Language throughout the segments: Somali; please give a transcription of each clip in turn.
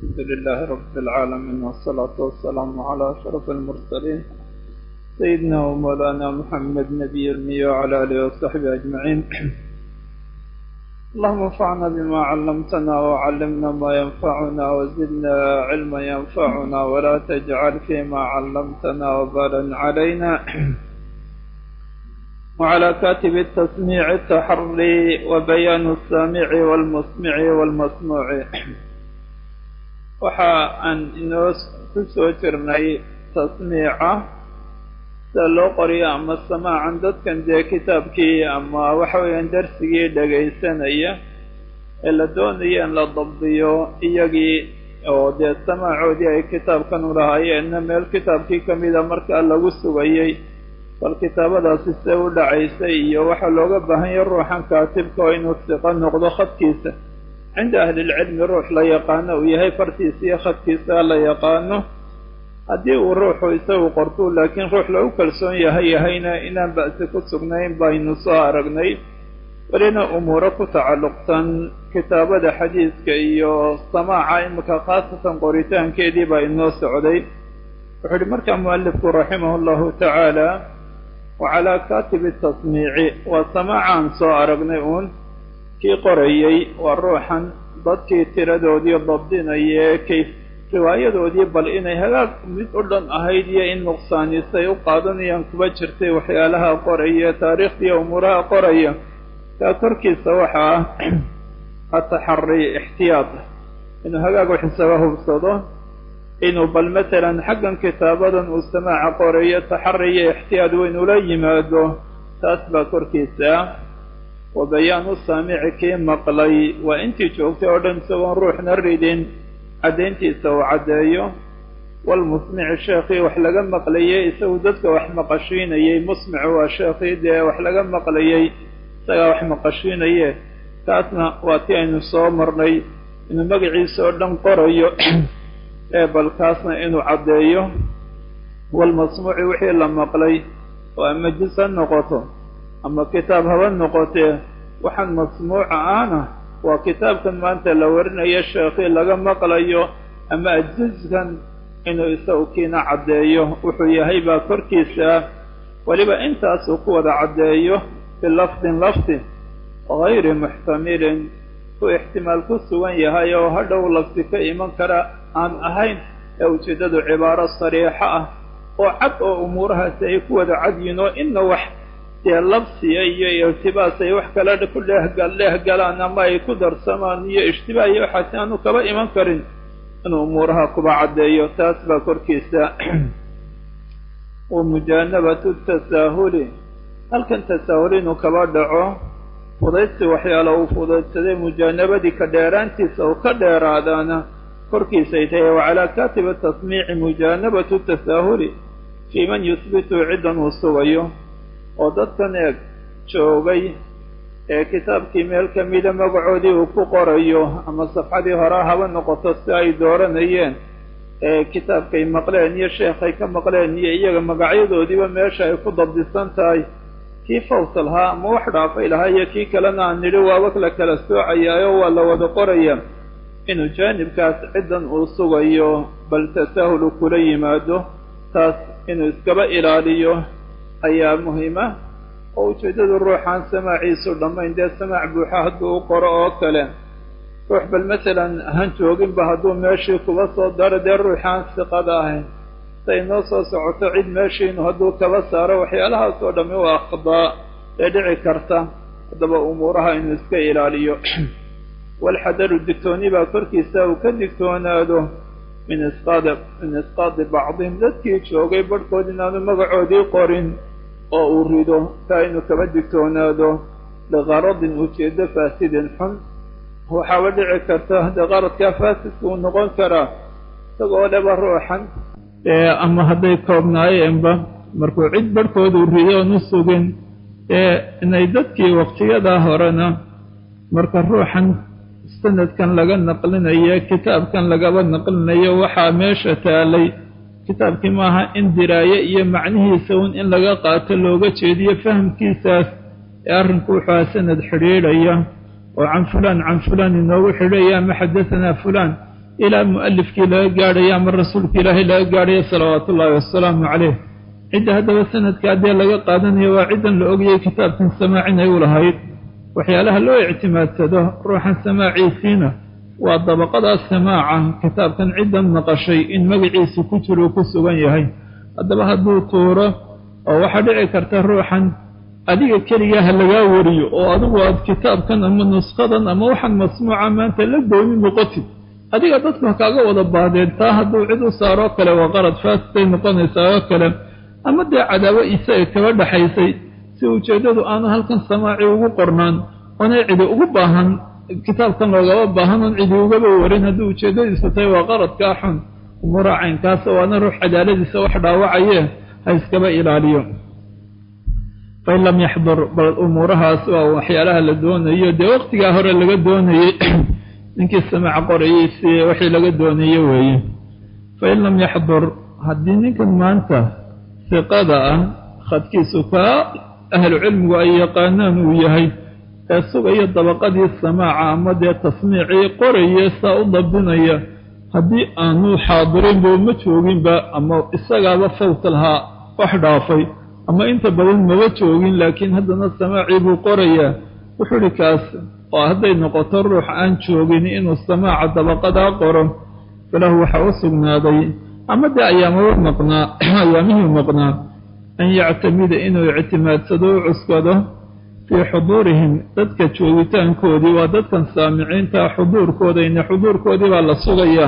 الحمد لله رب العالمين والصلاة والسلام على أشرف المرسلين سيدنا ومولانا محمد نبي المية وعلى آله وصحبه أجمعين. اللهم انفعنا بما علمتنا وعلمنا ما ينفعنا وزدنا علما ينفعنا ولا تجعل فيما علمتنا وبالا علينا. وعلى كاتب التسميع التحري وبيان السامع والمسمع والمسموع. waxa aan inoo ku soo jirnay tasmiica sida loo qoriyo ama samaacan dadkan dee kitaabkii ama waxa weeyaan darsigii dhagaysanaya ee la doonaya in la dabdiyo iyagii oo dee samaacoodii ay kitaabkan u lahaayeenna meel kitaabkii ka mida markaa lagu sugayey bal kitaabadaasi see u dhacaysay iyo waxaa looga baahan yahay ruuxan kaatibka oo inuu siqo noqdo khadkiisa cinda ahli lcilmi ruux la yaqaano uu yahay fartiisa iyo khadkiisa la yaqaano. haddii uu ruuxu isagu qortuu laakiin ruux lagu kalsoon yahayna inaan ba'si ku sugnayn baynu soo aragnay. welina umuuro ku tacalluqsan kitaabada xadiiska iyo samaaca imika khaasatan qoritaankeedii baa inoo socday. wuxuu uhi markaa mualifku raximahu llahu tacaala wacalaa kaatibi tasmiici waa samaacaan soo aragnay uun kii qorayey waa ruuxan dadkii tiradoodii dabdinaya kayf riwaayadoodii bal inay hagaag mid u dhan ahayd iyo in nuqsaanisay u qaadanayaan kuba jirtay waxyaalaha qoraya taariikhdiiyo umuuraha qoraya kaa korkiisa waxaa ataxari ixtiyaad inuu hagaag wax isaga hubsado inuu bal matalan xaggan kitaabadan uu samaaca qorayo taxari iyo ixtiyaad weyn ula yimaado taas baa korkiisa. wa bayaanu saamici kii maqlay waa intii joogtay oo dhan isagoon ruuxna ridin caddayntiisa uu caddeeyo. walmusmici sheekhii wax laga maqlayey isagu dadka wax maqashiinayey musmicu waa sheekhii dee wax laga maqlayey isagaa wax maqashiinaye taasna waa tii aynu soo marnay inuu magaciisa oo dhan qorayo ee bal kaasna inuu caddeeyo. walmasmuuci wixii la maqlay oo ama juz ha noqoto ama kitaab haba noqotee waxaan masmuuca ahna waa kitaabkan maanta la warinayo sheekhii laga maqlayo ama juzkan inuu isagu kiina caddeeyo wuxuu yahay baa korkiisa. weliba intaasuu ku wada caddeeyo bilafdin lafdi gayri muxtamilin ku ixtimaal ku sugan yahay oo hadhow lafdi ka iman kara aan ahayn ee ujeeddadu cibaaro sariixa ah oo cad oo umuurahaasi ay ku wada cadyiin oo ina wax dee labsiya iyo irtibaas ay wax kale ku dheehgalaan ama ay ku darsamaan iyo ishtibaah iyo waxaasi aanu kaba iman karin inuu umuuraha kuba caddeeyo taas baa korkiisa. wa mujaanabatu tasaahuli halkan tasaahul inuu kaba dhaco fudaydsi waxyaala uu fudaydsaday mujaanabadii ka dheeraantiisa uu ka dheeraadaana korkiisay tahay. wacalaa kaatibi tasmiici mujaanabatu tasaahuli fii man yuhbitu ciddan uu sugayo oo dadkan eeg joogay ee kitaabkii meel ka mida magacoodii uu ku qorayo ama safxadii hore haba noqoto si ay dooranayeen ee kitaabkay maqleen iyo sheekhay ka maqleen iyo iyaga magacyadoodiiba meesha ay ku dabdisan tahay kii fawsal haa ama wax dhaafay lahaa iyo kii kalena aan nidhi waaba la kala soocayaayo waa la wada qoraya inuu jaanibkaas ciddan uu sugayo bal tasaahulu kula yimaado taas inuu iskaba ilaaliyo ayaa muhiima. oo ujeeddadu ruuxaan samaaciisu dhammayn dee samaac buuxa hadduu u qoro oo kale ruux bal masalan han jooginba hadduu meeshii kuba soo daro dee ruuxaan siqada ahayn say noo soo socoto cid meeshiinu hadduu kaba saaro waxyaalahaas oo dhammi waa akhdaa ee dhici karta. haddaba umuuraha inuu iska ilaaliyo. walxadaru digtooni baa korkiisa uu ka digtoonaado min isqaadi bacdihim dadkii joogay barhkood inaanu magacoodii qorin oo uu rido taa inuu kaba digtoonaado liqaradin ujeeddo faasidin xun. waxaaba dhici karta dee qaradkaa faasidka uu noqon karaa isagoo dheba ruuxan ama hadday koobnaayeenba markuu cid barhkood uu rido oonu sugin inay dadkii waqtiyadaa horena marka ruuxan sanadkan laga naqlinayo kitaabkan lagaba naqlinayo waxaa meesha taalay kitaabkii maaha in diraaye iyo macnihiisa un in laga qaato looga jeediyo fahamkiisaas ee arrinku wuxuu sanad xidhiidhaya oo can fulaan inoogu xidhaya ama xadahanaa fulaan ilaa mu'alifkii laga gaadhayo ama rasuulka ilaahay laga gaadhayo salawaatu ullaahi wasalaamu caleyh. cidda haddaba sanadka haddii laga qaadanayo waa ciddan la ogayay kitaabkan samaacin ay u lahayd. waxyaalaha loo ictimaadsado ruuxan samaaciisiina waa dabaqadaas samaaca kitaabkan ciddan naqashay in magaciisu ku jiro ku sugan yahay. haddaba hadduu tuuro oo waxaa dhici karta ruuxan adiga keligaa ha lagaa wariyo oo adigu aad kitaabkan ama nusqadan ama waxaan masmuuca maanta la gooni noqotid, adiga dadku ha kaaga wada baadeen. taa hadduu cid u saaroo kale waa qarad faasitay noqonaysaa oo kale, ama dee cadaabo isaga kaba dhaxaysay si ujeeddadu aanu halkan samaaci ugu qornaan oonay cidi ugu baahan, kitaabkan loogaba baahan oon cidi ugaba warin haddii ujeeddadiisu tahay waa qaradkaa xun. umuura caynkaas waana ruux cadaaladiisa wax dhaawacaye ha iskaba ilaaliyo. fain lam yaxdur, bal umuurahaas waa waxyaalaha la doonayo dee waqtigaa hore laga doonayey ninkii samaaca qorayey si wixii laga doonaye weeye. fain lam yaxdur, haddii ninkan maanta siqada ah khadkiisu kaa ahlu cilmigu ay yaqaanaan uu yahay ee sugaya dabaqadii samaaca ama dee tasmiicii qoraya saa u dabdinaya, haddii aanu xaadirinba ma jooginba ama isagaaba fawt lahaa wax dhaafay ama inta badan maba joogin, laakiin haddana samaacii buu qorayaa, wuxuu hi kaas oo hadday noqoto ruux aan joogin inuu samaaca dabaqadaa qoro, falahu waxaa u sugnaaday ama dee ayaamihii maqnaa an yactamida inuu ictimaadsado u cuskado fii xuduurihim dadka joogitaankoodii, waa dadkan saamiciinta xuduurkoodayna xuduurkoodii baa la sugayaa.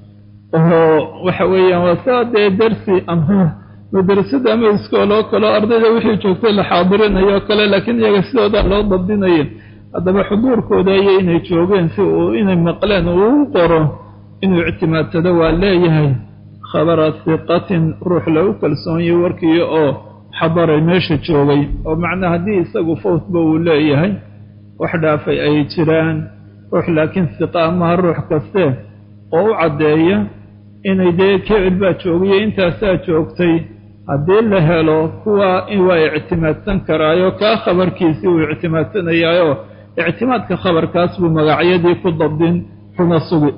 oo waxa weeyaan waa saa dee darsi ama madrasada ama iskooloo kaleo ardayda wixii joogtay la xaadirinayo kale, laakiin iyaga sidooda loo dabdinayo. haddaba xuduurkooda iyo inay joogeen si uu inay maqleen uu u qoro inuu ictimaadsado waa leeyahay. khabara hiqatin, ruux lagu kalsoonyay warkiiyo oo xadaray meesha joogay, oo macnaa haddii isagu fawtba uu leeyahay wax dhaafay ay jiraan, ruux laakiin hiqa amaha ruux kaste oo u caddeeya inay dee kicil baa joogayo intaasaa joogtay, haddii la helo kuwa waa ictimaadsan karaayo kaa khabarkiisii uu ictimaadsanayaayo ictimaadka khabarkaas buu magacyadii ku dabdin kuna sugi.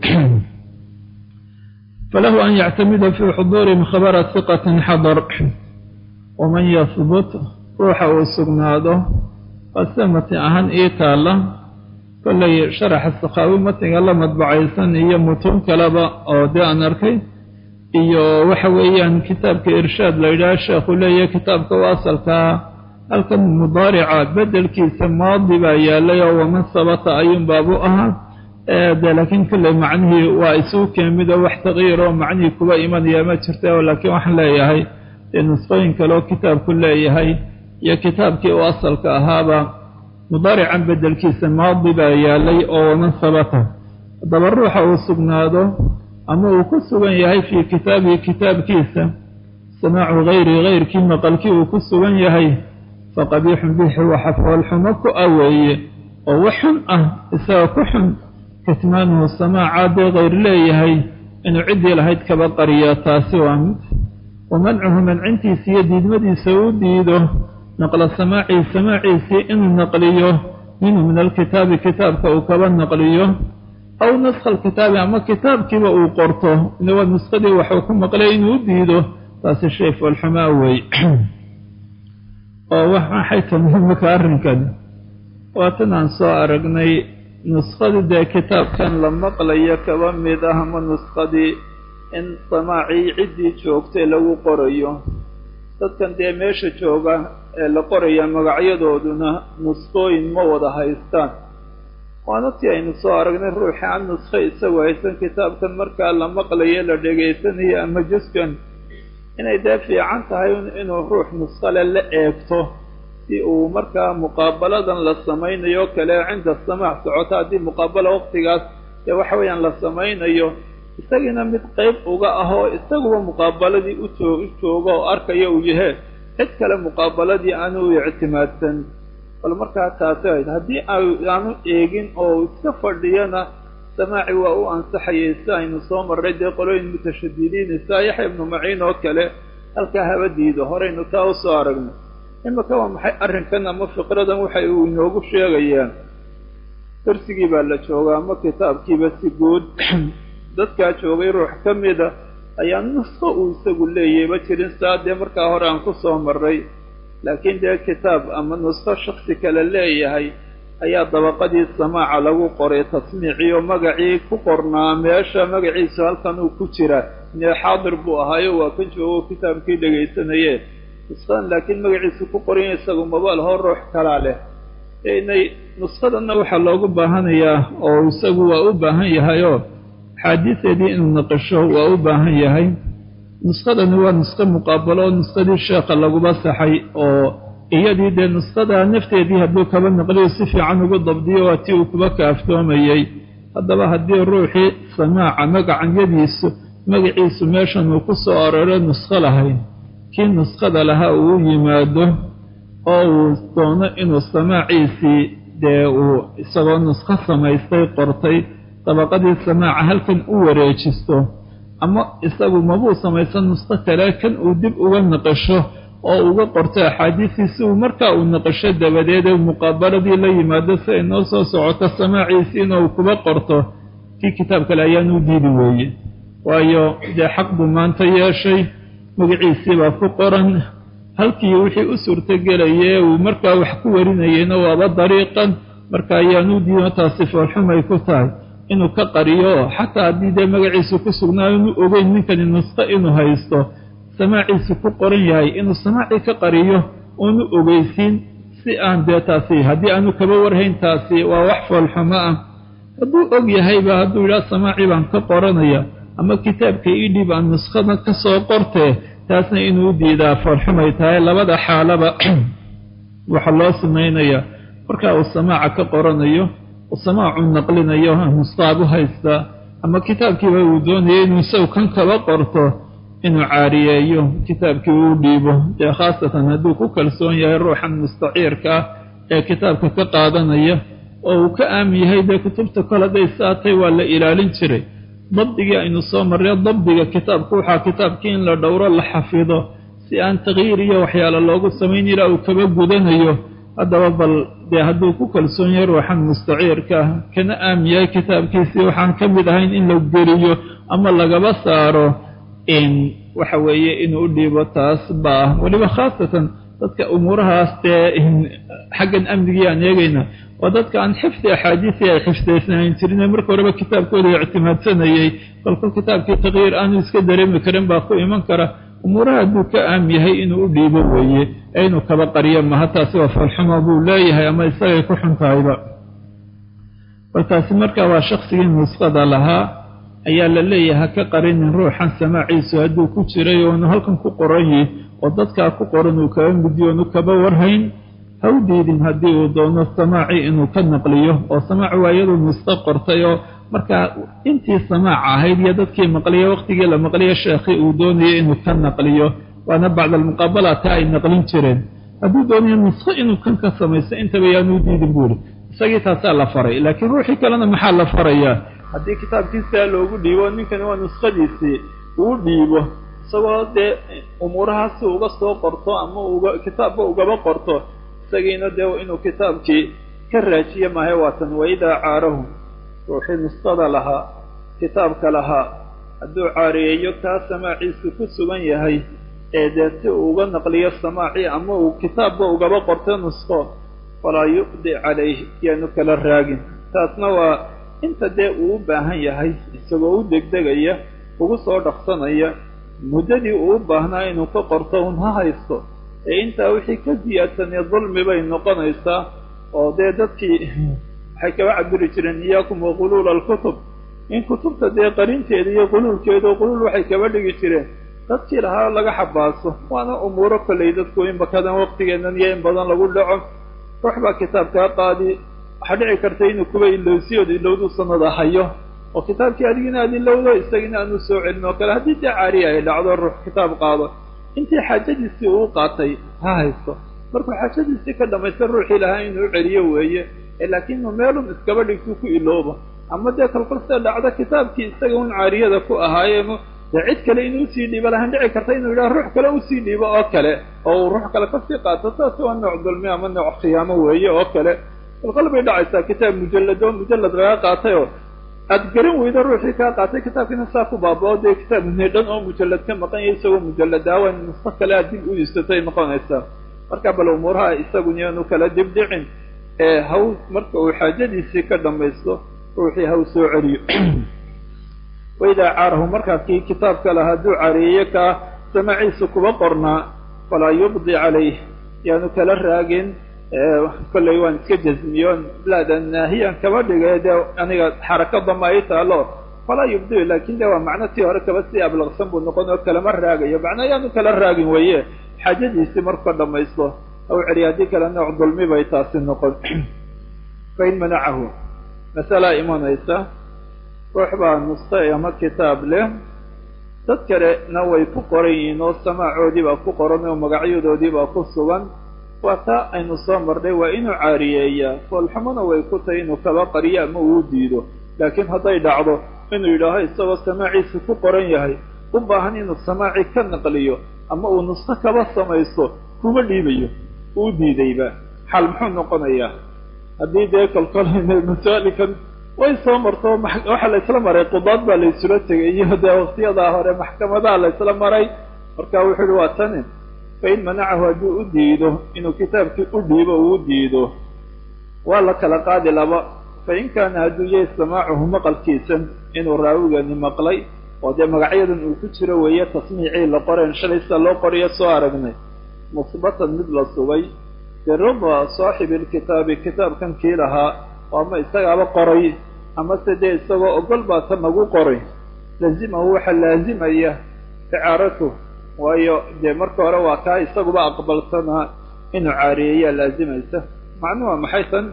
falahu an yactamida fii xuduurihim khabara hiqatin xadar. waman yahbut, ruuxa uu sugnaado qase mati ahaan ii taalla kollay sharaxa sakhaawi matniga la madbacaysan iyo mutuun kaleba oo dee aan arkay, iyo waxa weeyaan kitaabka irshaad la yidhaha sheekhu leeyahay kitaabka u asalkaa halkan mudaarica bedelkiisa maadi baa yaalay oo waman sabata ayuun baabu ahaa dee laakiin kolley macnihii waa isuu keemid oo wax taqyiir oo macnihii kuba imanaya ma jirta. laakiin waxaan leeyahay dee nusqooyin kaleoo kitaabku leeyahay iyo kitaabkii u asalka ahaaba mudaarican bedelkiisa maadi baa yaalay oo waman sabata. haddaba ruuxa uu sugnaado ama uu ku sugan yahay fii kitaabihi kitaabkiisa samaacu hayri hayrkii maqalkii uu ku sugan yahay, faqabiixun bixi waxa foolxumo ku aweeye oo wax xun ah isaga ku xun kitmaanuhu samaaca dee hayr leeyahay inuu ciddii lahayd kaba qariya, taasi waa mid. wamancuhu mancintiisa iyo diidmadiisa uu diido naqla samaaciisii inuu naqliyo minhu min alkitaabi kitaabka uu kaba naqliyo, aw naskha alkitaabi ama kitaabkiiba uu qorto waa nuskhadii waxuu ku maqlay inuu diido, taasi shay foolxumaa weeye. oo waxay tahay marka arrinkan waatan aan soo aragnay nuskhadii dee kitaabkan la maqlayo kaba mid ah ama nuskhadii in samaacii ciddii joogtay lagu qorayo. dadkan dee meesha jooga ee la qoraya magacyadooduna nuskhooyin ma wada haystaan, waana tii aynu soo aragnay ruuxi aan nuskho isagoo haysan kitaabkan markaa la maqlayo la dhegaysanayo ama juskan inay dee fiican tahay inuu ruux nuskhale la eegto si uu markaa muqaabaladan la samaynayo kale cinda samaac socota. haddii muqaabala waqtigaas dee waxa weeyaan la samaynayo isagiina mid qayb uga ahoo isaguba muqaabaladii u jooga oo arkaya uu yahe cid kale muqaabaladii aanu ictimaadsan. bal markaa taasi ahayd haddii aanu eegin oo iska fadhiyana samaaci waa u ansaxayay si aynu soo marray dee qolooyin mutashadidiin isaa yaxya ibnu maciin oo kale halkaa haba diido, horaynu taa u soo aragnay. imaka waa maxay arrinkan ama fiqradan waxay uu inoogu sheegayaan darsigii baa la joogaa ama kitaabkiiba si guud dadkaa joogay ruux ka mida ayaa nusqo uu isagu leeyayba jirin saa dee markaa hore aan ku soo marray laakiin dee kitaab ama nusqo shaksi kale leeyahay ayaa dabaqadii samaaca lagu qoray tasmiiciyo magacii ku qornaa meesha magaciisu halkan uu ku jira inee xaadir buu ahaayo waa kan joogo kitaabkii dhegaysanaye nusqadan laakiin magaciisu ku qoran isagu mabaal hor ruux kalaa leh inay nusqadanna waxaa loogu baahanayaa oo isagu waa u baahan yahayoo axaadiiseedii inuu naqasho waa u baahan yahay nusqadani waa nusqo muqaabalo oo nusqadii sheekha laguba saxay oo iyadii dee nusqadaa nafteedii hadduu kaba naqliyo si fiican ugu dabdiyo waa tii uu kuba kaaftoomayey haddaba haddii ruuxii samaaca magacanyadiisu magaciisu meeshan uu ku soo aroro nusqo lahayn kii nusqada lahaa uu u yimaado oo uu doono inuu samaaciisii dee uu isagoo nusqo samaystay qortay dabaqadii samaaca halkan u wareejisto ama isagu mabuu samaysan nusqo kale kan uu dib uga naqasho oo uga qorto axaadiisiisi uu markaa uu naqasho dabadeed ee muqaabaladii la yimaado si ay noo soo socoto samaaciisii inuu kuba qorto kii kitaab kale ayaanu diidi weeye waayo dee xaq buu maanta yeeshay magaciisii baa ku qoran halkii wixii u suurtogelayee uu markaa wax ku warinayeyna waaba dariiqan marka ayaanu diidin taasi foolxumay ku tahay inuu ka qariyo xataa haddii dee magaciisu ku sugnaayo inu ogeyn ninkani nusqo inuu haysto samaaciisu ku qoran yahay inuu samaacii ka qariyo uunu ogeysiin si aan dee taasi haddii aanu kaba warhayn taasi waa wax foolxumo ah hadduu og yahayba hadduu yidhaha samaacii baan ka qoranaya ama kitaabka idhib aan nuskhada ka soo qortee taasna inuu diidaa foolxumay tahay labada xaalaba waxaa loo samaynayaa marka uu samaaca ka qoranayo uu samaacu naqlinayo nusqaabu haysta ama kitaabkiiba uu doonayay inuu isagu kan kaba qorto inuu caariyeeyo kitaabkii uu dhiibo dee khaasatan hadduu ku kalsoon yahay ruuxan mustaciirka ah ee kitaabka ka qaadanaya oo uu ka aamin yahay dee kutubta kol hadday saatay waa la ilaalin jiray dabdigii aynu soo marray dabdiga kitaabku waxaa kitaabkii in la dhowro la xafido si aan takyiir iyo waxyaalo loogu samayn ilaa uu kaba gudanayo haddaba bal dee hadduu ku kalsoon yahay ruuxan mustaciirka ah kana aamin yahay kitaabkiisii waxaan ka mid ahayn in la geliyo ama lagaba saaro waxa weeye inuu u dhiibo taas baa weliba khaasatan dadka umuurahaas dee xaggan amnigii aan eegayna waa dadka aan xifdi axaadiisii ay xifdaysnayn jirin ee marka horeba kitaabkooda ictimaadsanayey kolkol kitaabkii takyiir aanu iska dareemi karin baa ku iman kara umuuraha hadduu ka aamin yahay inuu u dhiibo weeye ee inuu kaba qariyo maha taasi waa falxumo buu leeyahay ama isagay ku xun tahayba balkaasi marka waa shaksigii nusqada lahaa ayaa la leeyahay ha ka qarinin ruuxan samaaciisu hadduu ku jiray oonu halkan ku qoran yihi oo dadkaa ku qoran uu kaba midiyo oonu kaba warhayn ha u diidin haddii uu doono samaacii inuu ka naqliyo oo samaac waa iyaduu nusqo qortay oo markaa intii samaac ahayd iyo dadkii maqliya waqtigii la maqliya sheekhii uu doonayay inuu ka naqliyo waana bacda almuqaabalata ay naqlin jireen hadduu doonayo nusqo inuu kan ka samaysto intaba yaanuu diidin buuri isagii taasaa la faray laakiin ruuxii kalena maxaa la farayaa haddii kitaabkiisaa loogu dhiibo ninkani waa nuskhadiisii uu dhiibo isagoo dee umuurahaasi uga soo qorto ama kitaabba ugaba qorto isagiina dee inuu kitaabkii ka raajiye mahay waatan waidaa caarahu ruuxii nuskhada lahaa kitaabka lahaa hadduu caariyeeyo kaa samaaciisu ku sugan yahay ee dee si uu uga naqliyo samaacii ama uu kitaabba ugaba qorto nuskho falaa yuqdi calayh yaanu kala raagin taasna waa inta dee uu u baahan yahay isagoo u degdegaya ugu soo dhaqsanaya muddadii uu u baahnaa inuu ka qorto un ha haysto ee intaa wixii ka siyaadsanee dulmi bay noqonaysaa oo dee dadkii waxay kaba cabiri jireen iyaakum wa quluula alkutub in kutubta dee qarinteeda iyo quluulkeeda oo quluul waxay kaba dhigi jireen dadkii lahaa laga xabaaso waana umuuro kolley dadku in bakadan waqtigeennan iyo in badan lagu dhaco ruux baa kitaabkaa qaadi waxaa dhici karta inuu kuba ilowsiyood ilowduu sanada hayo oo kitaabkii adigina aad ilowdo isagina aanu soo celin oo kale haddii dee caariya ay dhacdo ruux kitaab qaado intii xaajadiisii uu qaatay ha haysto markuu xaajadiisii ka dhamaysta ruuxii lahaa inuu u celiyo weeye laakiin meelun iskaba dhigtuu ku iloobo ama dee kalkolse dhacdo kitaabkii isaga un caariyada ku ahaaye dee cid kale inuu usii dhiibo lahaan dhici karta inuu yidhaha ruux kale usii dhiibo oo kale oo uu ruux kale kasii qaato taasi waa nooc dulmi ama nooc khiyaamo weeye oo kale kolkol bay dhacaysaa kitaab mujallad laga qaatayoo aad garan weydo ruuxii kaa qaatay kitaabkiina saa ku baabao dee kitaab dhan oo mujallad ka maqan yahay isagoo mujalladaawan nusko kale aad dib u istatay noqonaysaa marka bal umuuraha isagu niyaanu kala dibdhicin haw marka uu xaajadiisii ka dhamaysto ruuxii haw soo celiyo waidaa caarahu markaa kii kitaabka lahaa hadduu careeye kaa samaciisa kuba qornaa falaa yubdi calayh yaanu kala raagin kolley waan iska jazmiyoon blaadan naahiyan kama dhigay dee aniga xarakadama ay taalo falaa yubdi laakin de waa macno tii hore kaba sii ablaqsan buu noqon oo kalama raagayo macnaa yaanu kala raagin weeye xaajadiisii marku ka dhamaysto haw celiya haddii kale nooc dulmi bay taasi noqon fain manacahu masalaa imanaysa ruux baa nusta ama kitaab leh dad kalena way ku qoran yihiin oo samaacoodii baa ku qoran oo magacyadoodii baa ku sugan waa taa aynu soo marnay waa inuu caariyeeyaa foolxumona way ku tahay inuu kaba qariyo ama uu diido laakiin hadday dhacdo inuu yidhaaho isagoo samaaciisa ku qoran yahay u baahan inuu samaaci ka naqliyo ama uu nusto kaba samaysto kuma dhiibayo uu diidayba xal muxuu noqonayaa haddii dee kolkolayna masaalikan way soo marto waxaa la isla maray qudaad baa la isula tegay iyo dee waqtiyadaa hore maxkamadaha la isla maray marka wuxuu uhi waa tani fain manacahu hadduu u diido inuu kitaabkii u dhiibo uu diido waa la kala qaadi laba fain kaana hadduu yahay samaacuhu maqalkiisan inuu raawigani maqlay oo dee magacyadan uu ku jiro weeye tasmiicii la qoreen shalay sida loo qoriyo soo aragnay musbatan mid la sugay birida saaxibi lkitaabi kitaabkan kii lahaa oo ama isagaaba qoray ama se dee isagoo ogol baa ta nagu qoray lazimahu waxaa laazimaya icaaratu waayo dee marka hore waa kaa isaguba aqbalsanaa inuu caariyeeyaa laazimaysa macnuhu waa maxay tan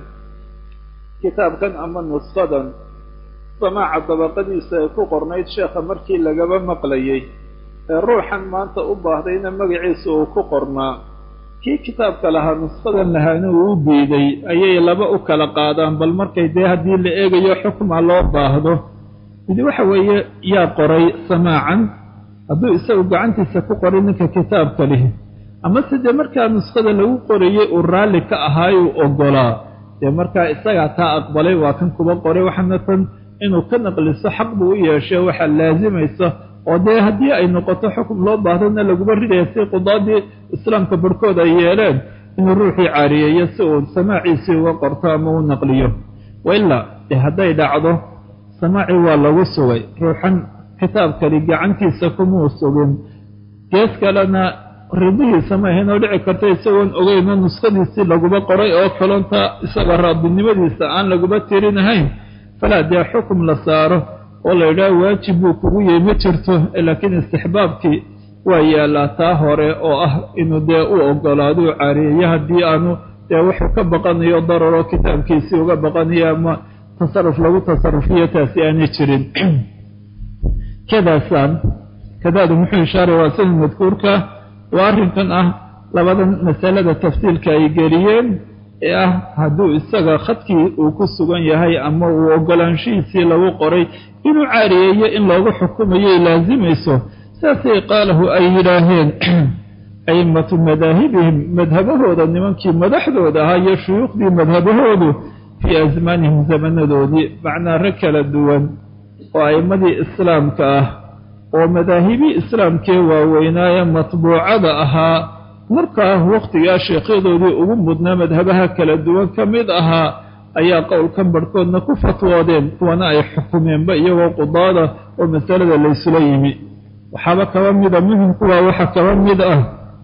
kitaabkan ama nuskadan samaaca dabaqadiisa ay ku qornayd sheekha markii lagaba maqlayay ee ruuxan maanta u baahdayna magaciisa uu ku qornaa kii kitaabka lahaa nuskadan lahaana uu u diiday ayay laba u kala qaadaan bal markay dee haddii la eegayo xukma loo baahdo midi waxa weeye yaa qoray samaacan hadduu isagu gacantiisa ku qoray ninka kitaabka lihi ama se dee markaa nuskada lagu qorayey uu raalli ka ahaayuu ogolaa dee markaa isagaa taa aqbalay waa kan kuba qoray waxaana tan inuu ka naqliso xaq buu u yeeshay waxaa laazimaysa oo dee haddii ay noqoto xukum loo baahdana laguma ridaya si qudaadii islaamka barhkood ay yeeleen inuu ruuxii caariyeeyo si uu samaaciisii uga qorto ama u naqliyo wailaa dee hadday dhacdo samaacii waa lagu sugay ruuxan kitaabkani gacantiisa kumuu sugin gees kalena ridihiisa ma ahayn oo dhici karta isagoon ogeyno nuskadiisii laguma qoray oo kalonta isaga raadinimadiisa aan laguma tirinahayn falaa dee xukum la saaro oo la yidhaha waajib buu kugu yahay ma jirto laakiin istixbaabkii waa yaallaa taa hore oo ah inuu dee u ogolaaduu caariyeeyo haddii aanu dee wuxuu ka baqanayo dararoo kitaabkiisii uga baqanayo ama tasaruf lagu tasarufiyo taasi aanay jirin kadaasaan kadaadu muxuu ishaaray waa sida madkuurka waa arrinkan ah labadan masalada tafsiilka ay geliyeen ee ah hadduu isaga khadkii uu ku sugan yahay ama uu ogolaanshihiisii lagu qoray inuu caariyeeyo in loogu xukumayay laazimayso saasay qaalahu ay yidhaaheen a'immatu madaahibihim madhabahooda nimankii madaxdooda ahaa iyo shuyuukhdii madhabahoodu fii asmaanihim zamanadoodii macnaa rag kala duwan oo a'immadii islaamka ah oo madaahibii islaamkee waaweynaaye matbuucada ahaa markaa waqtigaa sheekyadoodii ugu mudnaa madhabaha kala duwan ka mid ahaa ayaa qowlkan barhkoodna ku fatwoodeen kuwana ay xukumeenba iyagoo qudaada oo masalada laysula yimi waxaaba kaba mida muhimkuwaa waxaa kaba mid ah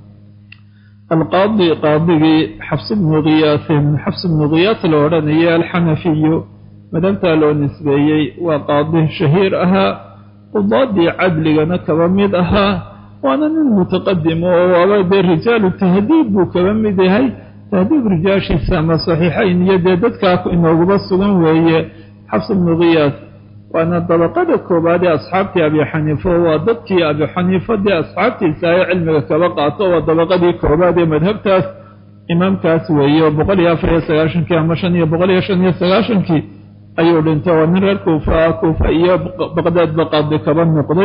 alqaadi qaadigii xafs bnu khiyaasin xafs bnu khiyaas la odhanayay alxanafiyu madhabtaa loo nisbeeyey waa qaadi shahiir ahaa qudaadii cadligana kaba mid ahaa waana nin mutaqadim oo waaba dee rijaalu tahdiib buu kaba mid yahay tahdiib rijaashiisa ama saxiixayn iyo dee dadkaa inooguba sugan weeye xafs bnu khiyaas waana dabaqada koobaad ee asxaabtii abi xaniifa waa dadkii abi xaniifa dee asxaabtiisa ay cilmiga kaba qaato waa dabaqadii koobaad ee madhabtaas imaamkaas weeye oo 149 ama 595 ayuu dhintay waa nin reer kuufa iyo baqdaad baqaadi kaba noqday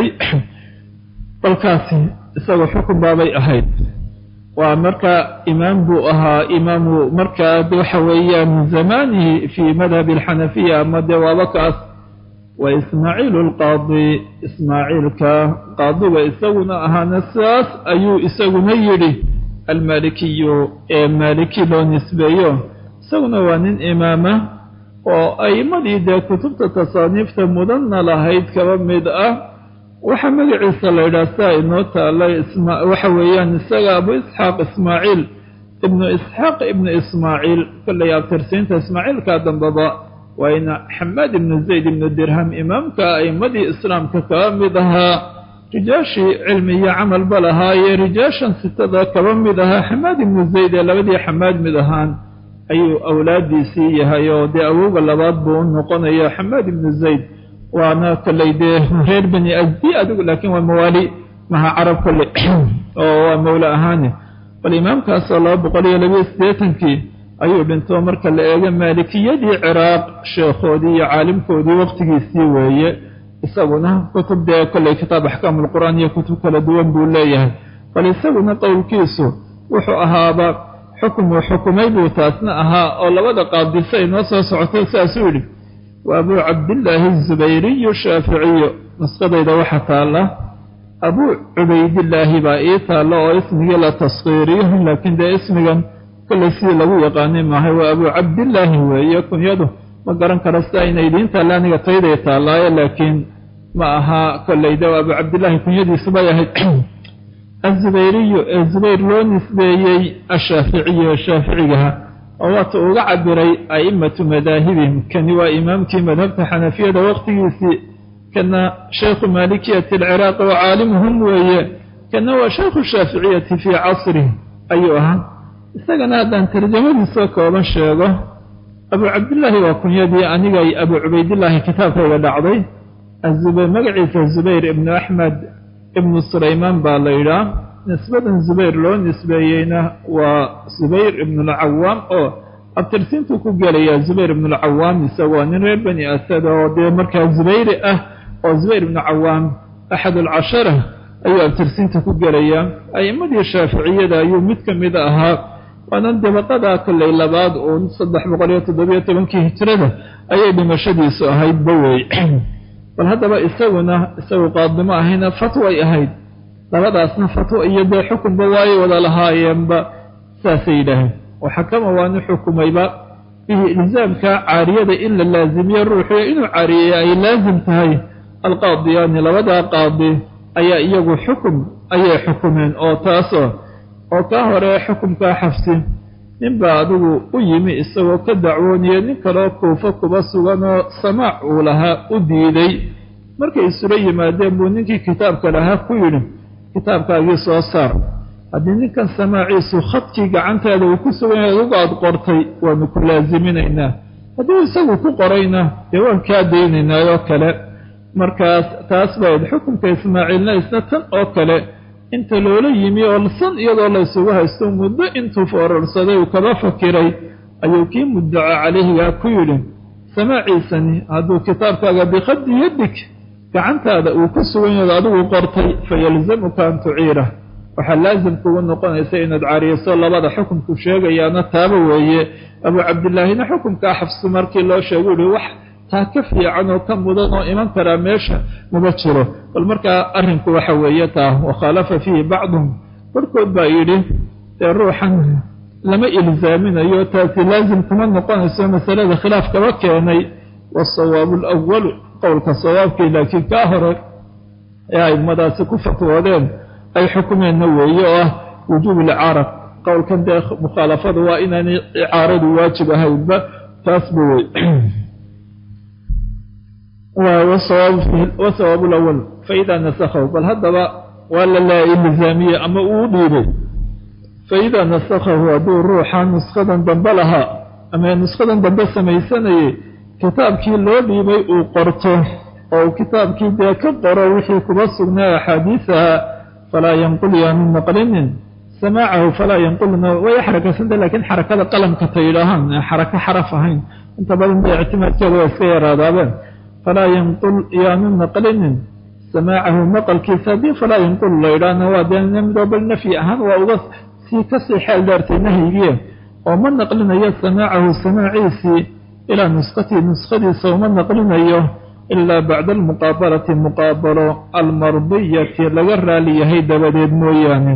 balkaasi isagoo xukun baabay ahayd waa markaa imaam buu ahaa imaamu markaa waxa weeyaan zamaanihi fii madhabi alxanafiya ama dee waaba kaas وإسماعيل القاضي إسماعيل كقاضي وإساقنا أهانا الساس أيو إساقنا يري المالكي مالكي لو نسبيه إساقنا وانين إمامة وأيما إذا كتبت تصانيف مدن لهيد كبمدأة وحمد عيسى العراساء نوتا الله اسماء وحويان الساق أبو إسحاق إسماعيل ابن إسحاق ابن إسماعيل كل يابترسين إسماعيل كادم بابا وإن حماد بن زيد بن الدرهم إمام كأيمدي إسلام كامدها رجاشي علمية عمل بلها رجاشا ستة كامدها حماد بن زيد لبدي حماد مدهان أي أولاد ديسيها يودي أوغ اللبات بون نقونا يا حماد بن زيد وأنا كالليدي غير بني أزدي أدوك لكن والموالي مع عرب كل ومولى أهاني والإمام كأسأل الله بقولي لبيس ديتنكي أيو بنت عمر كالليجة مالكية دي عراق شيخودي عالم كودي وقت جيسي يسوونه كتب دي كل كتاب أحكام القرآن يكتب كلا دوان بوليه فليسوونه طول كيسو وحو أهابا حكم وحكمي بوتاسنا أولا ودا قادسين وصوص عطيسا سوري وأبو عبد الله الزبيري الشافعي نسقط إذا وحكى الله أبو عبيد الله بائيتا الله اسمه لا تصغيريه لكن ده اسمه كل شيء له يقاني ما هو أبو عبد الله ويكون يده مقارن كرستين أيدين تلاني قطيدة تالاي لكن معها كل يده أبو عبد الله يكون يدي سبايا الزبير لون نسبيي الشافعيها وواتو عبري أئمة مذاهبهم كان وإمام كي مذهبت حنفية وقت يسي كان شيخ مالكية العراق وعالمهم كان هو شيخ الشافعية في عصره أيها استغنى هذا ترجمة السوق ومن شيخه أبو عبد الله وكن يدي أني أبو عبيد الله كتابه ودعضي الزبير مقعيس الزبير ابن أحمد ابن سليمان باليرا نسبة الزبير لون نسبيين وزبير ابن العوام الترسيم تقول يا الزبير ابن العوام يسوى نرير بني أسد ودي مركز زبير وزبير ابن العوام أحد العشرة أيها الترسيم تقول أي مدي الشافعية دا يوم متكمدها ونندب قدا كل إلا بعض ونصدح بقرية الضبية تبنكي هترده أي بمشدي سؤهيد بوي والهذا بقى يسوي قادمة هنا فتوى أهيد لبدا أصنع فتوى يدى حكم بواي ولا لها ينبا ساسي له وحكم وان حكم يبا فيه إلزام كعارية إلا اللازم يروح إنه عارية أي لازم تهي القاضي يعني لبدا قاضي أي يقو حكم أي حكمين أو تاسو أو كهر حكم كحفسين من بعده أيمي إسوا كدعوني نكرا كوفك بس وانا سمع لها أديلي مركي سوري ما دام نكي كتابك لها كويل كتابك يسوى صار هذين كان سماعيسو خطكي قعنت هذا وكسوا يقعد قرطي ونكون لازمين إنا هذا يسوي كقرينا يوان كاديننا يوكلا مركز تاسبا الحكم كإسماعيلنا إسنة أوكلا انت لولا يمي والصن يضع الله سواها استمد انتو فاررصدي وكذا فكري ايوكي مدعى عليه يا كيول سماعي سني هذا كتابك بخد يدك كعنت هذا وكسوين يضعه قرطي فيلزمك ان تعيره وحال لازم تكون نقول سيدنا عارية صلى الله عليه حكم كشيغا يا نتابه وهي ابو عبد الله هنا حكم كحفص مركي الله شاغول وح تاكفي عنه كم مدن إيمان كراميشة مبتشره والمركة أرهنك وحويته وخالف فيه بعضهم فركض بأيره روحا لما إلزامنا يوتاتي لازم كمان نقول نسوى مسألة خلاف كوكيني والصواب الأول قول كصواب كي لكن كاهرك يا مدى سكفة ودين أي حكم النووية وجوب الإعارة قول كان ده مخالفة وإنني إعارة واجبها يبقى تاسبوي والصواب الأول فإذا نسخه بل هذا ولا لا إلزامية أما أولي فإذا نسخه أبو روحا نسخة دنبلها أما نسخة دنبس ميساني كتاب كي اللولي بيئو قرطه أو كتاب كي ديك الضروحي كبصنا حديثها فلا ينقل يا من نقلن سماعه فلا ينقلنا ويحرك سند لكن حركة قلم كتيرهن حركة حرفهين انت بدن اعتماد كذا السير هذا فلا ينقل يا من نقلن سماعه نقل كتابي فلا ينقل ليران وادن يمدو بالنفي أهن وأوضث في كسر حال دارتي نهيه ومن نقلنا يا سماعه سماعيسي إلى نسختي صومن نقلنا ilaa bacda almuqaabalati muqaabalo almardiyati laga raali yahay dabadeed mooyaane.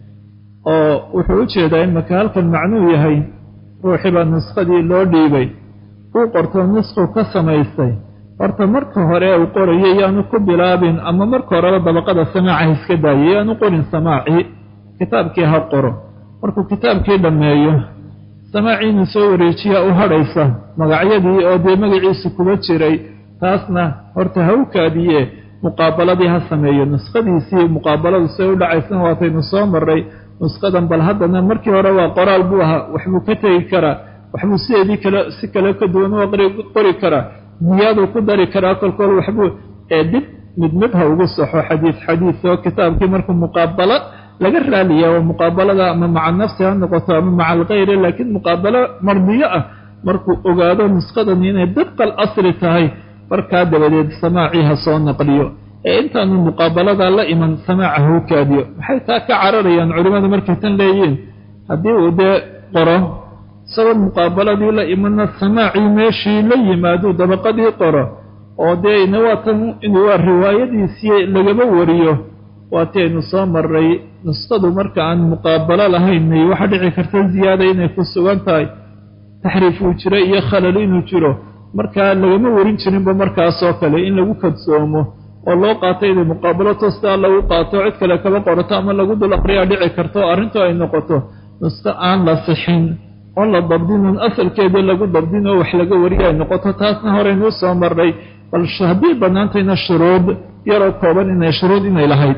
oo wuxuu u jeedaa imaka halkan macnuu yahay ruuxii baa nuskhadii loo dhiibay uu qorto nusku ka samaystay, horta marka hore uu qorayay yaanu ku bilaabin ama marka horeba dabaqada samaaca iska daayay yaanu qorin samaacii, kitaabkii ha qoro. markuu kitaabkii dhammeeyo samaacii inuu soo wareejiyaa u hadhaysa magacyadii oo dee magaciisa kuga jiray, taasna horta ha u kaadiye muqaabaladii ha sameeyo. nuskhadiisii muqaabaladu say u dhacaysana waataynu soo maray. nusqadan bal haddana markii hore waa qoraal buu ahaa, waxbuu ka tegi karaa, waxbuu sideedii kale si kale ka duwan u qori karaa, niyaaduu ku dari karaa, kolkool waxbuu dib mid ha ugu saxo xadiis oo kitaabkii markuu muqaabalo laga raaliya oo muqaabalada ama maca nafsi ha noqoto ama maca alkhayri, laakiin muqaabalo mardiyo ah markuu ogaado nusqadani inay dibqal asli tahay, markaa dabadeed samaacii ha soo naqliyo. intaanu muqaabalada la iman samaaca ha u kaadiyo. maxay taa ka cararayaan culimmadu markay tan leeyihiin, haddii uu dee qoro isagoo muqaabaladii la imanna samaacii meeshii la yimaado dabaqadii qoro oo dee inawaatan inuu waa riwaayadiisii lagaba wariyo, waatii aynu soo maray nusqadu marka aan muqaabalo lahaynay waxaa dhici karta ziyaada inay ku sugan tahay, taxriif uu jiro iyo khalal inuu jiro, markaa lagama warin jirinba markaasoo kale in lagu kadsoomo oo loo qaato inay muqaabalo toostaa lagu qaato cid kale kaba qorato ama lagu dul aqriyaa dhici karto arrintu ay noqoto nusqo aan la sixin oo la dabdinin asalkeedii lagu dabdin oo wax laga wariya ay noqoto. taasna horeynuu soo maray, bal haddii bannaantayna shuruud yaroo kooban shuruud inay lahayd.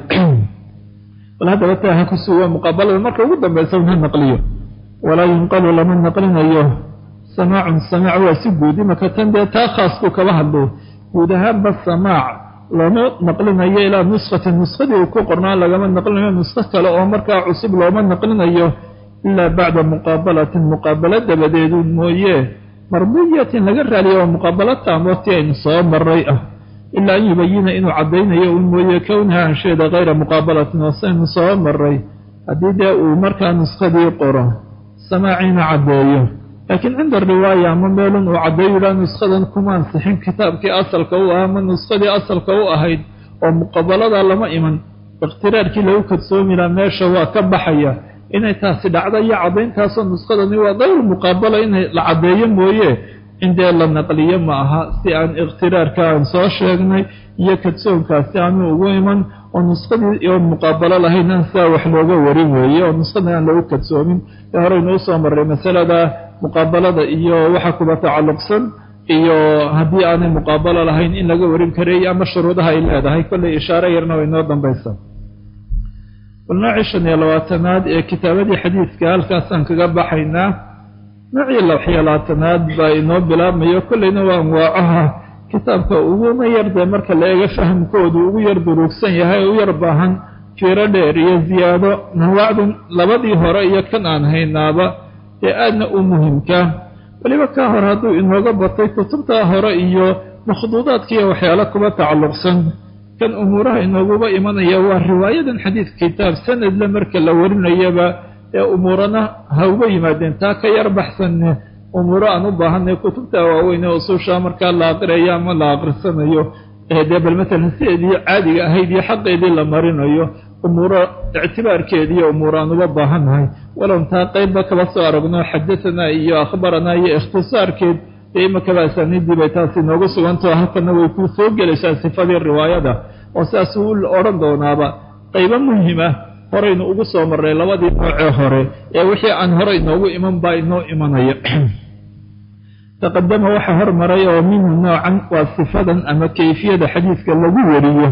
bal haddaba taa ha ku suga muqaabalada marka ugu dambaysa ha naqliyo. walaa yunqalu lama naqlinayo samaacun samaac waa si guud, imaka tan dee taa khaasku kaba hadlo guud ahaanba samaac looma naqlinayo ilaa nuskhati nuskhadii uu ku qornaa lagama naqlinayo, nuskho kale oo markaa cusub looma naqlinayo ilaa bacda muqaabalatin muqaabalo dabadeedu mooye mardiyatin laga raaliya oo muqaabalo taamootii aynu soo maray ah, ilaa an yubayina inuu caddaynayo un mooye kownaha ansheeda hayra muqaabalatin wasaynu soo maray. haddii dee uu markaa nuskhadii qoro samaaciina caddeeyo, laakiin cinda riwaaya ama meelun uu caddeeyo ilaa nushadan kuma ansixin kitaabkii asalka u ahaa ama nuskadii asalka u ahayd oo muqaabalada lama iman, ikhtiraarkii lagu kadsoomi laha meesha waa ka baxaya. inay taasi dhacda iyo caddayntaasoo nuskadani waa hayr muqaabala in la caddeeyo mooye in dee la naqliyo ma aha, si aan ikhtiraarka aan soo sheegnay iyo kadsoonkaasi aanu ugu iman oo nuskadii iyo muqaabalo lahayn aan sidaa wax looga warin weeye oo nuskadii aan lagu kadsoomin. horeynuu soo maray masalada muqaabalada iyo waxa kuba tacalluqsan iyo haddii aanay muqaabalo lahayn in laga warin kareeyo ama shuruudaha ay leedahay. kollay ishaaro yarna way noo dambaysa. والنوع 25 ee kitaabadii xadiidka halkaasaan kaga baxaynaa. noocii 26 baa inoo bilaabmayo, kollayna waa anwaacaha kitaabka uguma yarde marka la eego fahamkoodu ugu yar duruugsan yahay u yar baahan fiiro dheer iyo ziyaado. anwaacdan labadii hore iyo kan aan haynaaba ee aadna u muhiimka, weliba ka hor hadduu inooga batay kutubta hore iyo makhduudaadka iyo waxyaalo kuba tacalluqsan, kan umuuraha inooguba imanaya waa riwaayadan xadiidka kitaab sanadle marka la warinayaba ee umuurana ha uga yimaadeen taa ka yar baxsanne umuuro aan u baahanay kutubta waaweyn ee usuusha markaa la aqriyayo ama la aqrisanayo dee bal matalan sideedii caadiga ahayd iyo xaqeedii la marinayo umuuro ictibaarkeedii iyo umuuro aan uga baahannahay, walow taa qaybba kaba soo aragno xadasanaa iyo akhbaranaa iyo ikhtisaarkeed ee imakaba asaaniiddii bay taasi inoogu sugantao halkana way ku soo gelaysaa sifadii riwaayada oo sidaas uu odhan doonaaba qaybo muhima horeynu ugu soo marray labadii noocee hore ee wixii aan hore inoogu iman baa inoo imanaya. taqadama waxaa hormaray oo minhu noocan waa sifadan ama kayfiyada xadiidka lagu wariyo,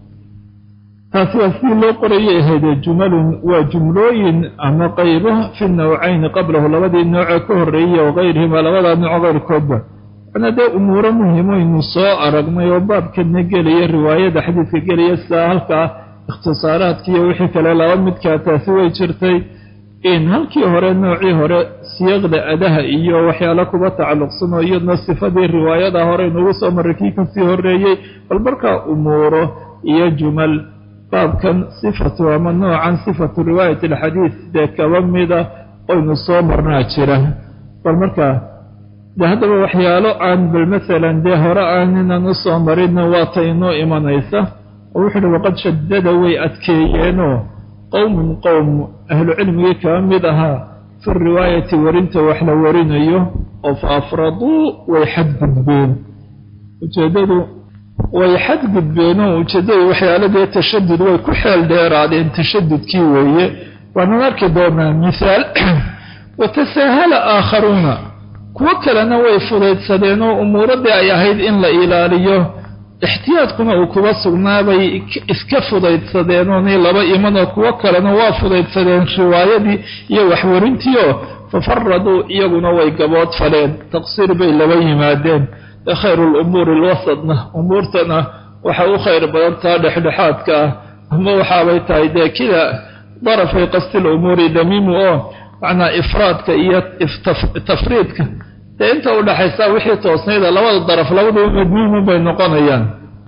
taasi waa sidii loo qorayay ahaydee jumalun waa jumlooyin ama qaybo fi nawcayni qablahu labadii noocee ka horreeyey o kayrihima labadaa nooc kayrkoodba. ana dee umuuro muhiimoynu soo aragnay oo baabkana gelaya riwaayada xadiidka gelaya sidaa halkaa ikhtisaaraadki iyo wixii kale laba midkaa taasi way jirtay. in halkii hore noocii hore siyaaqda adaha iyo waxyaalo kuba tacalluqsanoo iyadna sifadii riwaayada hore inugu soo marray kii kasii horreeyey, bal markaa umuuro iyo jumal baabkan sifatu ama noocan sifatu riwaayat alxadiid dee kaba mida oynu soo marnaa jira. bal markaa haddaba waxyaalo aan bal masalan dee hore aaninaan u soo marinna waata inoo imanaysa oo wuxuu uhi waqad shadada way adkeeyeenoo qowmun qowm ahlucilmigii kaba mid ahaa fi riwaayati warinta wax la warinayo oo fa afraduu way xadgudbeen ujeeddadu way xadgudbeenoo ujeeddadu waxyaalo dee tashadud way ku xeel dheeraadeen tashadudkii weeye waanaan arki doonaa mihaal watasaahala aakharuuna kuwo kalena way fudaydsadeenoo umuuradii ay ahayd in la ilaaliyo ixtiyaadkuna uu kuba sugnaabay iska fudaydsadeenoo laba imanoo kuwo kalena waa fudaydsadeen riwaayadii iyo waxwarintiioo fafaraduu iyaguna way gabood faleen taqsiir bay laba yimaadeen khayru lumuuri alwasadna umuurtana waxa u khayr badan taa dhexdhexaadka ah ama waxaabay tahay dee kida darafay qasti lumuuri damiimu oo macnaa ifraadka iyo tafriidka dee inta u dhaxaysa wixii toosnayda labada daraf labaduba madmuumun bay noqonayaan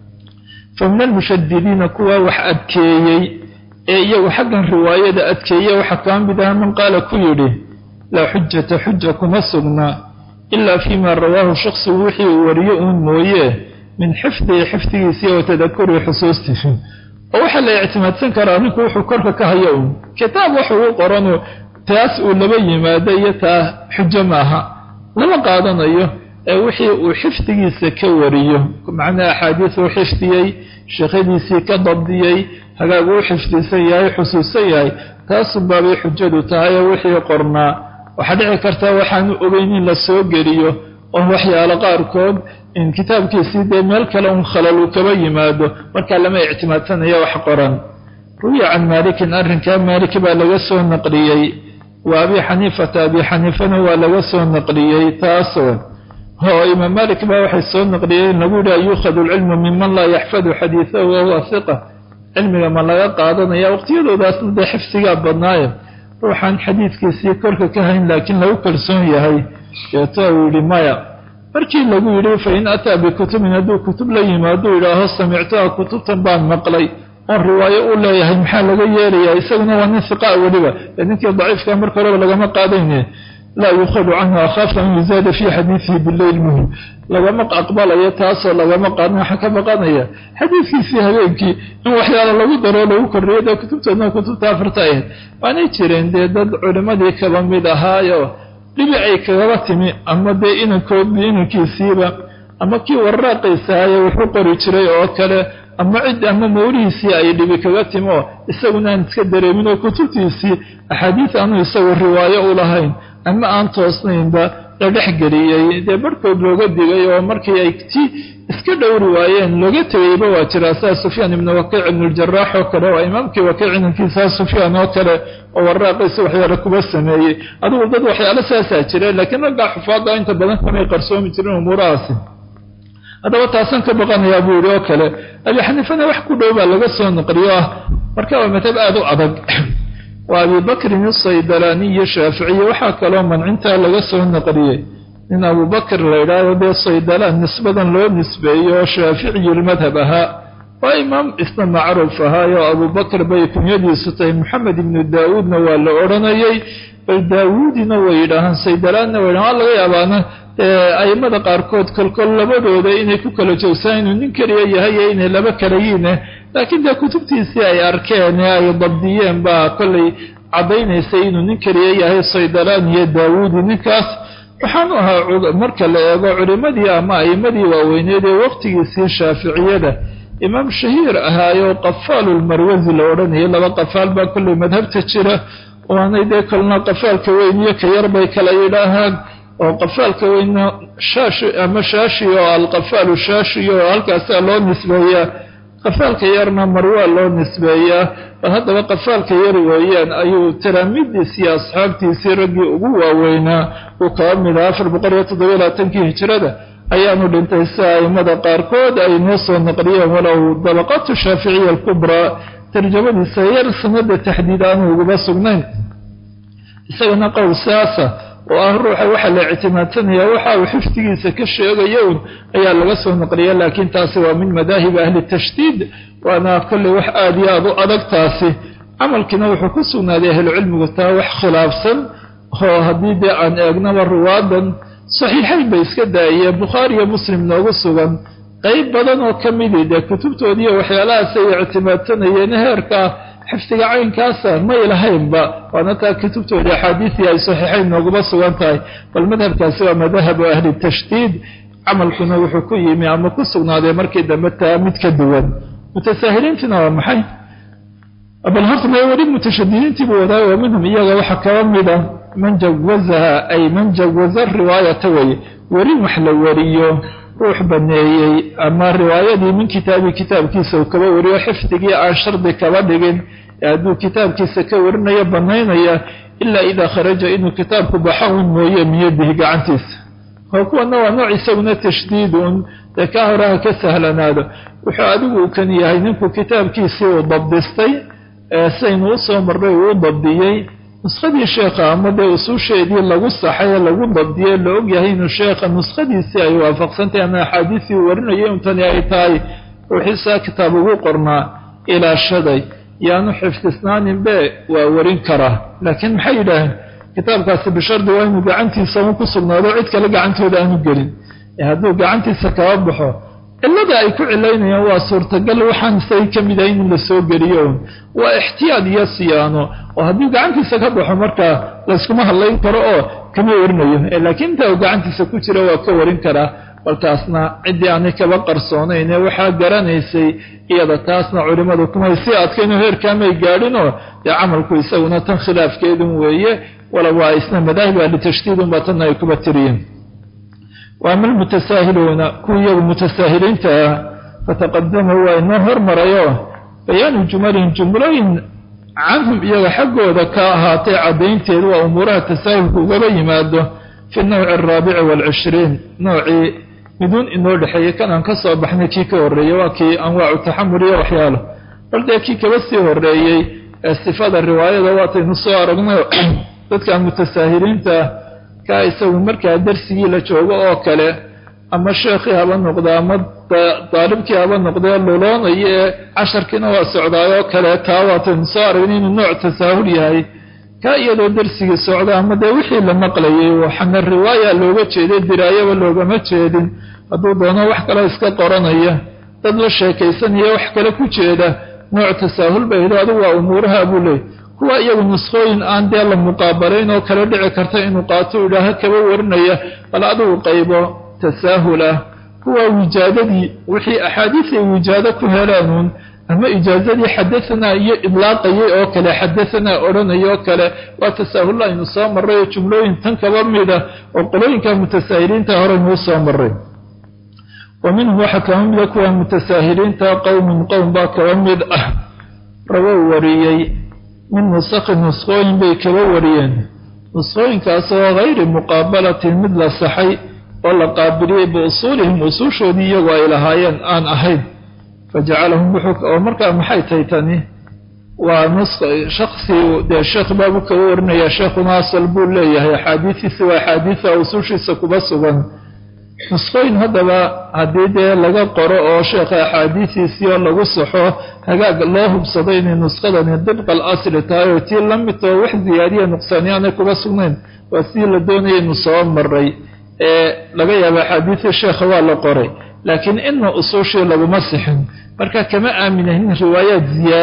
fa min almushadidiina kuwa wax adkeeyey ee iyagu xaggan riwaayada adkeeye waxaa kaa mid aha man qaala ku yidhi laa xujata xuja kuma sugnaa ilaa fiima rawaahu shaksigu wixii uu wariyo uun mooye min xifdihi xifdigiisii wa tadakurihi xusuustihi oo waxaa la ictimaadsan karaa ninku wuxuu korka ka hayo uun kitaab waxuu u qorano taas uu laba yimaado iyo taa xujo maaha lama qaadanayo ee wixii uu xifdigiisa ka wariyo macnaa axaadiis uu xifdiyey sheekhadiisii ka dabdiyey hagaag uu xifdisan yahay xusuusan yahay taasunbaabay xujadu tahay oo wixii qornaa waxaa dhici karta waxaanu ogeyn in la soo geliyo oo waxyaalo qaarkood in kitaabkiisii dee meel kale un khalal uu kaba yimaado markaa lama ictimaadsanayo wax qoran ruwiya can maalikin arrinkaa maalik baa laga soo naqliyey wa abi xaniifata abi xaniifana waa laga soo naqliyey taasoo oo imaam maalik baa waxay soo naqliyeen lagu yidhaha yuukhadu alcilmu minman laa yaxfadu xadiisahu wahuwa hiqa cilmiga ma laga qaadanaya waqtiyadoodaasna dee xifsigaa badnaaye ruuxaan xadiidkiisii korka ka hayn laakiin lagu kalsoon yahay deeto uu yidhi maya markii lagu yidhi fa in ataa bikutubin hadduu kutub la yimaaduu yidhaaho samictuha kutubtan baan maqlay oon riwaayo u leeyahay maxaa laga yeelayaa isaguna waa nin hiqaa weliba ee ninkii daciifka marka horeba lagama qaadayne laa yuukhadu canhu akhaafa an yuzaada fii xadiidihi bileyl muhim lagama aqbalayo taasoo lagama qaadan waxaa ka baqanaya xadiidkiisii habeenkii in waxyaalo lagu daro lagu kordhiyo dee kutubtoodna kutubta afarta ahayd waanay jireen dee dad culimmadii kaba mid ahaayo dhibi ay kagaba timi ama dee inankoodii inankiisiiba ama kii warraaqiisaayo wuxuu qori jiray oo kale ama cid ama mawlihiisii ay dhibi kaga timi oo isaguna aan iska dareemin oo kutubtiisii axaadiis aanu isagu riwaayo u lahayn ama aan toosnaynba la dhexgeliyey dee barhkood looga digay oo markii ay ti iska dhowri waayeen looga tegayba waa jiraa saa sufyaan ibnu wakiic ibnuljarax oo kale waa imaamkii wakiic inankiisaa sufyaan oo kale oo warraaqiisa waxyaala kuba sameeyey adigu dad waxyaalo saasaa jireen laakiin raggaa xufaada inta badan kamay qarsoomi jirin umuurahaasi haddaba taasaan ka baqanayaa buu yidhi oo kale abi xaniifana wax ku dhow baa laga soo naqliyo ah marka waa madhab aada u adag waa abi bakrin asaydalaaniyo shaaficiye waxaa kaloo mancintaa laga soo naqliyey in abubakr la yidhaahdo dee saydalaan nisbadan loo nisbeeyo oo shaaficiyulmadhab ahaa waa imaam isna macruuf ahaayo abubakr bay kunyadiisu tahay maxamed ibnu daawuudna waa la odhanayey bal daawuudina way yidhaahaan saydalaanna way yidhahan waa laga yaabaana a'immada qaarkood kolkol labadooda inay ku kala joogsaan inuu nin keliya yahay iyo inay laba kala yiine laakiin dee kutubtiisii ay arkeen ee ay dabdiyeen baa kollay caddaynaysay inuu nin keliya yahay saydalaan iyo daawuudi ninkaas waxaanu ahaa marka la eego culimmadii ama a'immadii waaweyneed ee waqtigiisii shaaficiyada imaam shahiir ahaayo qafaalulmarwasi la odhanayay laba qafaal baa kollay madhabta jira waanay dee kolna qafaalka weyn iyo ka yar bay kala yidhaahaan oo qafaalka weynna shaashi ama shaashi oo alqafaalu shaashi oo halkaasaa loo nisbeeyaa qafaalka yarna marwaa loo nisbeeyaa bal haddaba qafaalka yar weeyaan ayuu tiraamidiisii asxaabtiisii raggii ugu waaweynaa uu kaba mid aha 427 hijrada ayaanu dhintay si a'immada qaarkood ay noo soo naqliyeen walow dabaqatu shaaficiya alkubraa tarjamadiisa yar sanada taxdiid aanu uguba sugnayn isagana qowl siyaasa oo ah ruuxa waxaa la ictimaadsanayaa waxa uu xifdigiisa ka sheegayo ayaa laga soo naqliya laakiin taasi waa min madaahib ahli tashdiid waana kolley wax aad iyo aad u adag taasi camalkiina wuxuu ku sugnaaday ahlucilmigu taa wax khilaafsan oo haddii dee aan eegnaba ruwaadan saxiixayn bay iska daayeen bukhaari iyo muslim noogu sugan qayb badan oo ka midii dee kutubtoodiiyo waxyaalahaas ay ictimaadsanayeen heerka xifdiga caynkaasa may lahaynba waana taa kutubtoodii axaadiisii ay saxiixayn nooguma sugan tahay bal madhabkaasi waa madahabu ahli tashdiid camalkuna wuxuu ku yimi ama ku sugnaaday markii dambe taa mid ka duwan mutasaahiliintiina waa maxay bal horta may weli mutashadidiintii buu wadaaga wa minhum iyaga waxaa kaba mida man jawazaha ay man jawaza riwaayata weye werin wax la wariyo ruux baneeyey ama riwaayadii min kitaabi kitaabkiisa uu kaba wariyo xifdigii aan shardi kaba dhigin hadduu kitaabkiisa ka warinayo banaynaya ilaa idaa kharaja inuu kitaabku baxo un mooye miyadihi gacantiisa oo kuwana waa nooc isaguna tashdiidun dee kaa horaha ka sahlanaado wuxuu adigu u kan yahay ninku kitaabkiisii uu dabdistay saynu usoo marray uu dabdiyey nuskhadii sheekha ama dee usuusheedii lagu saxay ee lagu dabdiyey la og yahay inuu sheekha nuskhadiisii ay waafaqsantahay ama axaadiisii uu warinayay untani ay tahay ruuxiisaa kitaab ugu qornaa ilaashaday yaanu xifdisnaaninbe waa warin karaa laakiin maxay yidhaaheen kitaabkaasi bishardi waa inuu gacantiisa un ku sugnaado cid kale gacantooda aanu gelin hadduu gacantiisa kaba baxo cilada ay ku cilaynayaan waa suurtagal waxaan say ka mid ahay in la soo geliyo waa ixtiyaad iyo siyaano oo haddii gacantiisa ka baxo markaa layskuma hadlayn karo oo kama warinayo laakiin inta uu gacantiisa ku jira waa ka warin karaa baltaasna ciddii aanay kaba qarsoonayn waxaa garanaysay iyada taasna culimmadu kumay sii adkayno heerkaamay gaadhinoo dee camalku isaguna tan khilaafkeedun weeye wala waa isna madaahib ahli-tashdiidun baa tanna ay kuba tiriyeen waama almutasaahiluuna kuwii iyagu mutasaahiliinta ah fataqadamuu waa inoo hormarayo bayaanu jumalin jumlooyin canhum iyaga xaggooda ka ahaatay caddaynteedu waa umuuraha tasaahulku ugaba yimaado fi nawci alraabici waalcishriin noocii miduun inoo dhexeeyey kan aan ka soo baxnay kii ka horreeyey waa kii anwaacu taxamul iyo waxyaalo bal dee kii kaba sii horreeyey ee sifada riwaayada waataynu soo aragnayo dadkan mutasaahiliinta kaa isagu markaa darsigii la joogo oo kale ama sheekhii haba noqda ama daalibkii haba noqdee luloonayo ee casharkiina waa socdaayoo kale taa waataynu soo aragnay inuu nooc tasaahul yahay kaa iyadoo darsigii socda ama dee wixii la maqlayay waxana riwaaya looga jeeday diraayaba loogama jeedin hadduu doono wax kale iska qoranaya dad la sheekaysanaya wax kale ku jeeda nooc tasaahul bay yidhi adigu waa umuuraha buu leey kuwa iyagu nuskhooyin aan dee la muqaabalayn oo kale dhici karta inuu qaato idhaaha kaba warinaya bal adigu qaybo tasaahul ah kuwa wijaadadii wixii axaadiis ay wijaado ku helaanuun ama ijaazadii xadahanaa iyo idlaaqayay oo kale xadahanaa odhanaya oo kale waa tasaahulla aynu soo marray oo jumlooyin tan kaba mida oo qolooyinka mutasaahiliinta horeynuu soo marray wa minhum waxaa kaba mida kuwa mutasaahiliinta qowmun qowm baa kaba mid ah rawow wariyey min nusakhi nuskhooyin bay kaba wariyeen nuskhooyinkaasoo hayri muqaabalatin mid la saxay oo la qaabiliyey biusuulihim usuushoodii iyagu ay lahaayeen aan ahayn fajacalahum oo markaa maxay tahay tani waa shaksi dee sheekh baabu kaba warinaya sheekhuna asal buu leeyahay axaadiisiisi waa axaadiisa usuushiisa kuba sugan nuskhooyin haddaba haddii dee laga qoro oo sheekha axaadiisiisii oo lagu saxo hagaag loo hubsado inay nuskhadani dibqa al asli tahay oo tii la mid oo wax ziyaadiya nuqsaani aanay kuba sugnayn waa sidii la doonayaynu soo maray ee laga yaaba axaadiisii sheekha waa la qoray laakiin ina usuushii laguma sixin marka kama aaminahin riwaayaad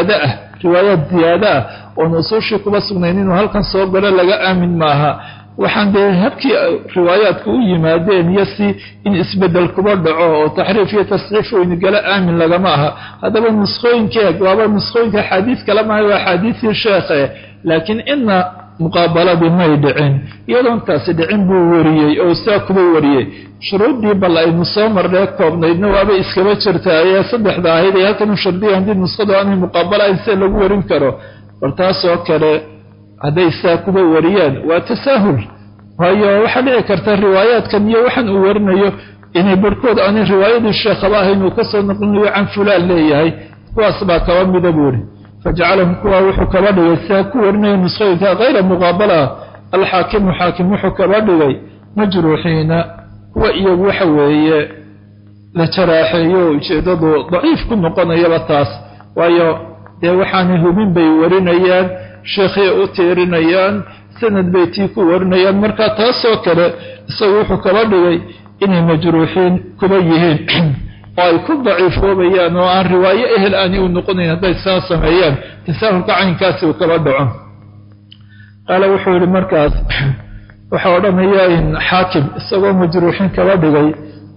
ziyaado ah oon usuushii kuba sugnayn inuu halkan soo galo laga aamin maaha waxaan dee habkii riwaayaadka u yimaadeen iyo si in isbedel kuba dhaco oo taxriif iyo tasxiif weyni gala aamin lagama aha haddaba nuskhooyinkeeg waaba nuskhooyinka axaadiis kala mahay waa axaadiisii sheekhe laakiin ina muqaabaladii may dhicin iyadoon taasi dhicin buu wariyey oo saa kuba wariyey shuruuddii bal aynu soo marnee koobnaydna waabay iskaba jirtaayee saddexda ahayd ee halkan u shardiya haddii nuskhadu aanay muqaabala ayn see lagu warin karo bal taasoo kale hadday saa kuba wariyaan waa tasaahul waayo waxaa dhici karta riwaayaadkan iyo waxaan uu warinayo inay barhkood aanay riwaayadii sheekhaba ahayn uu kasoo noqlinayo can fulaan leeyahay kuwaas baa kaba mida buuri fajacalahum kuwa wuxuu kaba dhigay saa ku warinaya nuskhooyinka hayra muqaabala alxaakimu xaakim wuxuu kaba dhigay majruuxiina kuwa iyagu waxa weeye la jaraaxeeyo ujeeddadu daciif ku noqonayaba taas waayo dee waxaanay hubin bay warinayaan sheekhii u tiirinayaan sanad bay tii ku warinayaan markaa taasoo kale isagu wuxuu kaba dhigay inay majruuxiin kuba yihiin oo ay ku daciifoobayaan oo aan riwaayo ehel aani u noqonayn hadday saa sameeyaan tasaahulka caynkaasi uu kaba dhaco qaala wuxuu yidhi markaas waxaa odhanayaa in xaakim isagoo majruuxiin kaba dhigay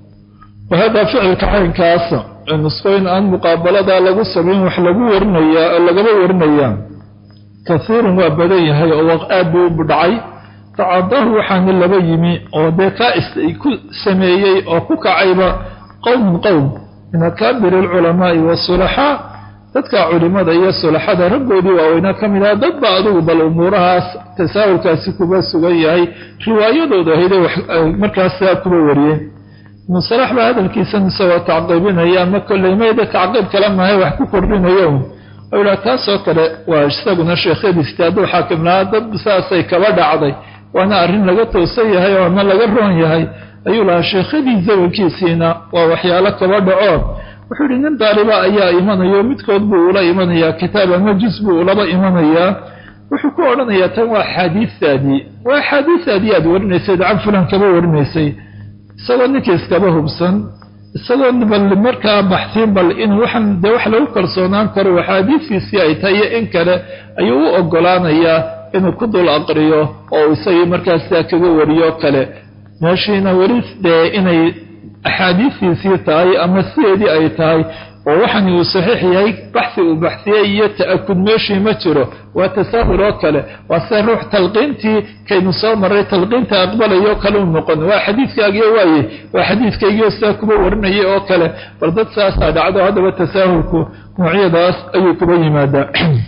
wahada ficilka caynkaas nusqooyin aan muqaabaladaa lagu samayn wax lagu warinayaa oo lagaba warinayaa kasiirun waa badan yahay oo aad buu u dhacay tacadahu waxaana laba yimi oo dee kaa ku sameeyey oo ku kacayba qowm min akaabir alculamaa'i waasulaxaa dadka culimada iyo sulaxada raggoodii waaweynaa ka mid aha dad ba adigu bal umuurahaas tasaahulkaasi kuba sugan yahay riwaayadooda ahayde markaas saa kuba wariyeen ibnu salax baa hadalkiisan isagoo tacqiibinaya ama kolley mayda tacqiib kala mahay wax ku kordhinayo oo ilaa taasoo kale waa isaguna sheekhadiistii hadduu xaakim lahaa dad saasay kaba dhacday waana arrin laga toosan yahay oo ama laga roon yahay ayuu lahaa sheekhadii zamankiisiina waa waxyaalo kaba dhacood wuxuu yidhi nin daaliba ayaa imanayo midkood buu ula imanayaa kitaab ama juz buu ulaba imanayaa wuxuu ku odhanayaa tan waa axaadiistaadii aad warinaysay can fulan kaba warinaysay isagoo ninkii iskaba hubsan isagoo bal markaa baxsiin bal in waxan dee wax lagu kalsoonaan karo axaadiistiisii ay tahay iyo in kale ayuu u ogolaanayaa inuu ku dul aqriyo oo isagii markaas sidaa kaga wariyo kale meeshiina weli dee inay axaadiistiisii tahay ama sideedii ay tahay oo waxani uu saxiix yahay baxsi uu baxsiyey iyo ta'akud meeshii ma jiro waa tasaahul oo kale waa se ruux talqiintii kaynu soo marray talqiinta aqbalayo kale u noqon waa xadiidkaagiyo waaye waa xadiidkaygiio sidaa kuba warinayay oo kale bal dad saasaa dhacdo haddaba tasaahulku noocyadaas ayuu kuba yimaadaa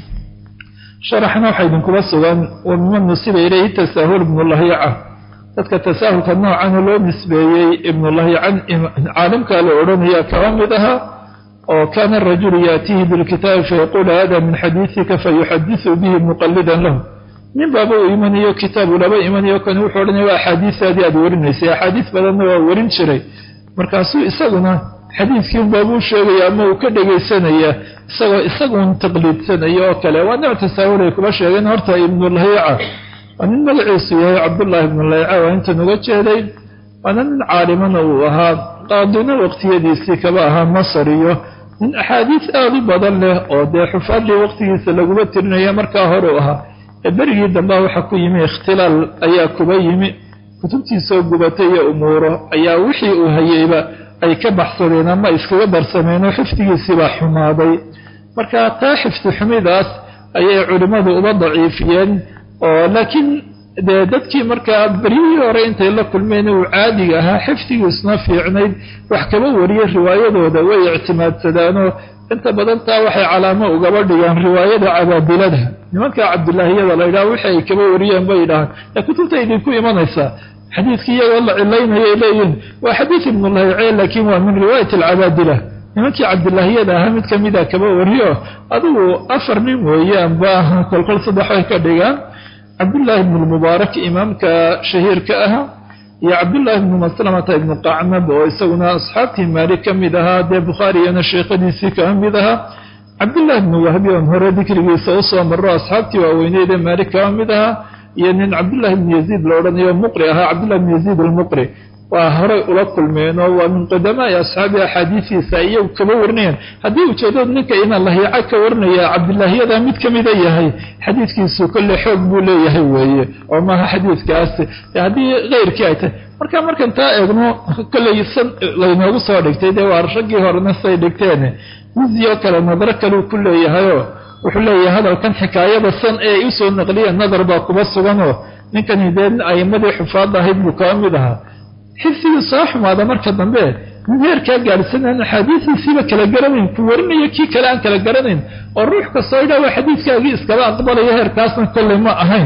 sharaxna waxaa idinkuba sugan wa miman nusiba ilayhi tasaahul ibnulahiica dadka tasaahulka noocana loo nisbeeyey ibnulahiican caalimkaa la odhanaya kaba mid ahaa oo kaana arajulu yaatiihi bilkitaabi fayaquulu hada min xadiisika fayuxadisu bihi muqalidan lahu nin baaba uu imanayo kitaabu laba imanayo kan wuxuu odhanaya waa axaadiistaadii aad warinaysay axaadiis badanna waa warin jiray markaasuu isaguna xadiidkiin baabuu sheegaya ama uu ka dhegaysanaya isagoo isaguun taqliidsanaya oo kale waa nooc tasaahul ay kuba sheegeen horta ibnulahiica waa nin magaciisu yahay cabdullaahi ibnulahiica waa intan uga jeeday waana nin caalimana uu ahaa qaadina waqtiyadiisii kaba ahaa masar iyo nin axaadiis aad u badan leh oo dee xufaadii waqtigiisa laguma tirinaya markaa hore u ahaa ee berigii dambea waxaa ku yimi ikhtilaal ayaa kuba yimi kutubtiisoo gubatay iyo umuuro ayaa wixii uu hayeyba ay ka baxsadeen ama iskaga darsameen oo xifdigiisiibaa xumaaday marka taa xifdi xumidaas ayay culimmadu uba daciifiyeen oo laakiin dee dadkii markaa beryihii hore intay la kulmeen uu caadiga ahaa xifdigiisuna fiicnayd wax kaba wariyey riwaayadooda way ictimaadsadaanoo inta badan taa waxay calaamo ugaba dhigaan riwaayada cabaadilada nimanka cabdilaahiyada la yidhaha wixii ay kaba wariyeen bay yidhahaan ee kutubta idinku imanaysaa xadiidkii iyagoo la cilaynayay leeyihin waa xadiid ibnulahiice laakiin waa min riwaayat alcabaadila nimankii cabdilaahiyada ahaa mid kamida kaba wariyo adigu 4 nin weeyaan ba kolkol 3 way ka dhigaan cabdullaahi ibnu lmubaarak imaamka shahiirka ahaa iyo cabdullaahi ibnu maslamata ibnu qacnab oo isaguna asxaabtii maalik ka mid ahaa dee bukhaariyana sheekhadiisii kaba mid ahaa cabdullaahi ibnu wahbi oon hore dikrigiisa usoo marro asxaabtii waaweyneydee maalik kaba mid ahaa iyo nin cabdullaahi ibnu yaziid la odhanayo muqri ahaa cabdullahi ibnu yaziid almuqri waa horay ula kulmeenoo waa min qudamaai asxaabi axaadiisiisa iyagu kaba warinayaan haddii ujeedood ninka inaan lahiica ka warinaya cabdilaahiyada mid ka mida yahay xadiidkiisu kolle xoog buu leeyahay weeye oo maaha xadiidkaasi haddii keyrkii ay tahay markaan taa eegno kolley san laynoogu soo dhigtay dee waa raggii horena say dhigteen mizio kale nadaro kaleu ku leeyahayoo wuxuu leeyahay hadalkan xikaayada san ee ay usoo naqliyeen nadar baa kuba suganoo ninkani dee a'imadii xufaadda ahayd buu kaba mid ahaa xifdigii soo xumaada marka dambe min heerkaa gaadhsanaan axaadiisiisiiba kala garanayn ku warinaya kii kale aan kala garanayn oo ruux kastoo idhaa waa xadiidkaagii iskaba aqbalaya heerkaasna kolley ma ahayn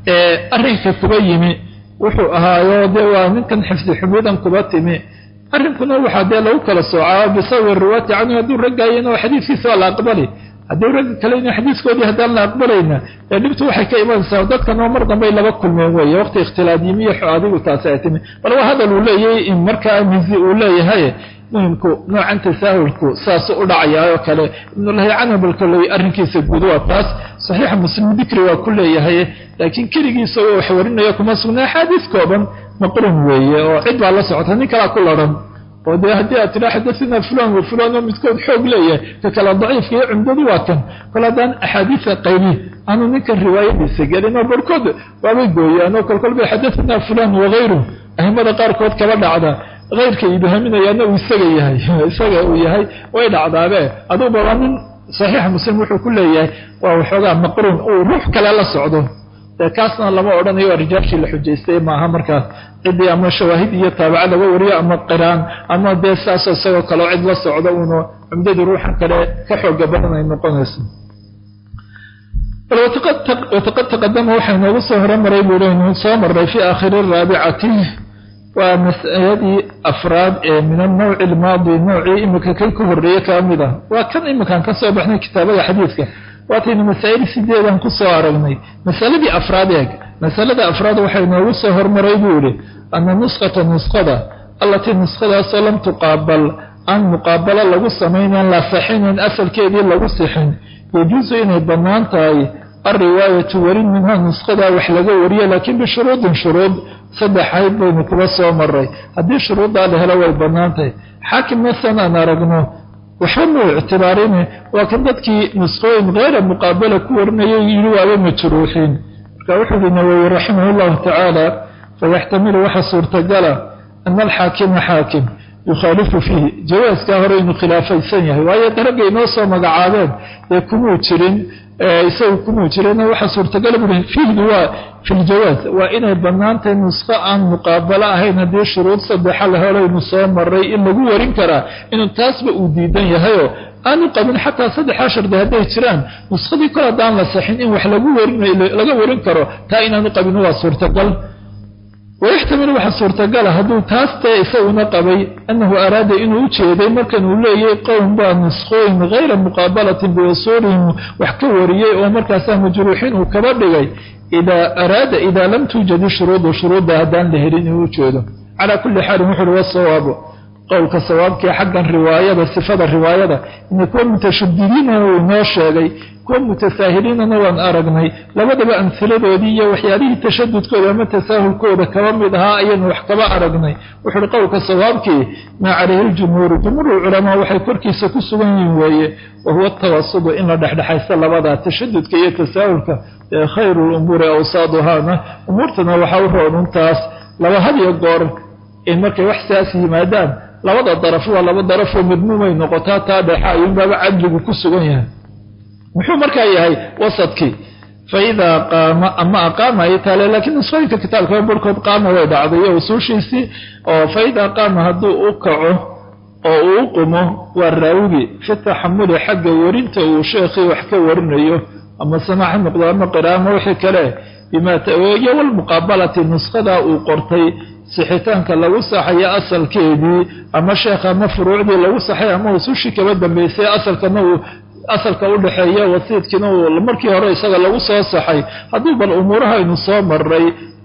arrinka kuba yimi wuxuu ahaayo dee waa ninkan xifdi xumidan kuba timi arrinkuna waxaa dee lagu kala soocaa bisawi riwaati canhu hadduu raggaayana oo xadiidkiisa waa la aqbali haddii ragga kalena xadiiskoodii haddaan la aqbalayna ee dhibtu waxay ka imanaysaa dadkan oo mar dambey laba kulmeen weeye waqti ikhtilaadimiyo adigu taasi ay timi bal waa hadal uu leeyahay in markaa mizi uu leeyahay muhimku noocan tasaahulku saas u dhacayaa oo kale ibnu lahaycana balkalay arrinkiisa guud waa taas saxiixa muslim dikri waa ku leeyahay laakiin keligiisa oo wax warinaya kuma sugnaa xadiis kooban maqruun weeye oo cid baa la socota nin kala ku laran oo de haddii aad tiraa xadathina fulan wa fulan oo midkood xoog leeyahay ka kala daciifka iyo cumdadu waa kan kaladan axaadiisa qaybi aanu ninkan riwaayadiisa gelin oo barkood waabay gooyaan oo kolkol bay xadathina fulan wagayru ahmada qaarkood kaba dhacda غيرك يبهمنا uu isaga yahay way dhacdaabe aduba waa nin saxiix muslim wuxuu ku leeyahay waa waxoogaa maqruun oo ruux kale la socdo kaasna lama odhanayo rijaashii la xujaystay maaha markaas cidii ama shawaahid iyo taabaca laga wariyo ama qiraan ama dee saasoo isagoo kaloo cid la socdo uuna cumdadii ruuxan kale ka xooga badan ay noqonayso وقد تقدم وحي noogu soo hormaray buu leeyahay soo maray fi aakhir rabi'ati ومسألة أفراد من النوع الماضي نوعي إما كان كهرية كاملة وكان إما كان كسب إحنا كتابة حديثك واتينا مسائل سيدة كسر عربني مسألة مسألة أفراد وحين وصهر مريبولي أن النسخة التي النسخة سلم تقابل أن مقابلة لغو سمين لا صحين أسل كيدي لغو صحين يجوز إن الضمان تاي الرواية ورين منها نسخة وحلقة ورية لكن بشروط صدح حيب بين كبسة ومري هذه الشروط عليها لو البنانتي حاكم مثلا أنا رقمه وحمو اعتبارينه وكان ذاتك نسخين غير مقابلة كورنا يجلوا على متروحين كوحد النووي رحمه الله تعالى فيحتمل وحصور تقالة أن الحاكم حاكم يخالف فيه جواز كهرين خلافي سنة وهي ترقي نوصى مقعادات يكونوا ترين يسوي جرينا وحصور تقلب في الجواز وإن البنانت النسخة عن مقابلة هين هذه الشروط صدح لها لو نصام مري إلا هو رنكرا إنه تاسبق وديدان يهيو أنا قبل حتى صدح 10 هذه تران نسخة دي كلا دان لصحين إن وحلقوا رنكرا تاينا نقبل هو صور تقل ويحتمل وحصور تقال هذو تاستا يسوي نقبي أنه أراد إنه يتشهد مركن ولا يقوم بنسخين غير مقابلة بوصولهم وحكوريه ومركزه مجروحين وكبرجي إذا لم توجد شروط هذان لهرين وجوده على كل حال محر والصواب قولك الصواب كحقا رواية بس فضل الرواية إن يكون متشددين وناشا كون متساهلين نوان أرقني لابد أمثلة ودية وحياليه التشدد كذا ما تساهل كذا كرمضها أيا وحكما أرقني وحرقوك الصواب ما عليه جمهور العلماء وحيكركي سكسوين وهو التوسط إن رح حيث لابد التشدد كي يتساهل خير الأمور أوصادها أمورتنا وحاوها وننتاس لو هذه الدور إن مركي وحساسي مادام لابد الضرف مدمومين نقطات تابعها ينبع عدل كسوين محو مركا يهي وسطكي فإذا قام أما أقام يتالي لكن نصفيك الكتاب كما بركض قام ويبعضيه وسوشيسي فإذا قام هدو أقعه أو أقمه والراوغي في التحمل حق ورنته وشيخي وحكا ورنيه أما سماح المقدار مقرام وحكا له بما تأويه والمقابلة النسخة وقرتي صحيتانك لو صحي أصل كيدي أما شيخ أما فروع دي لو صحي أما وسوشي كبدا بيسي أصل كنو أصلك أول حياة وسيد كنو المركي هراء سغى لو صحي هذوب الأمورها ينصام الرأي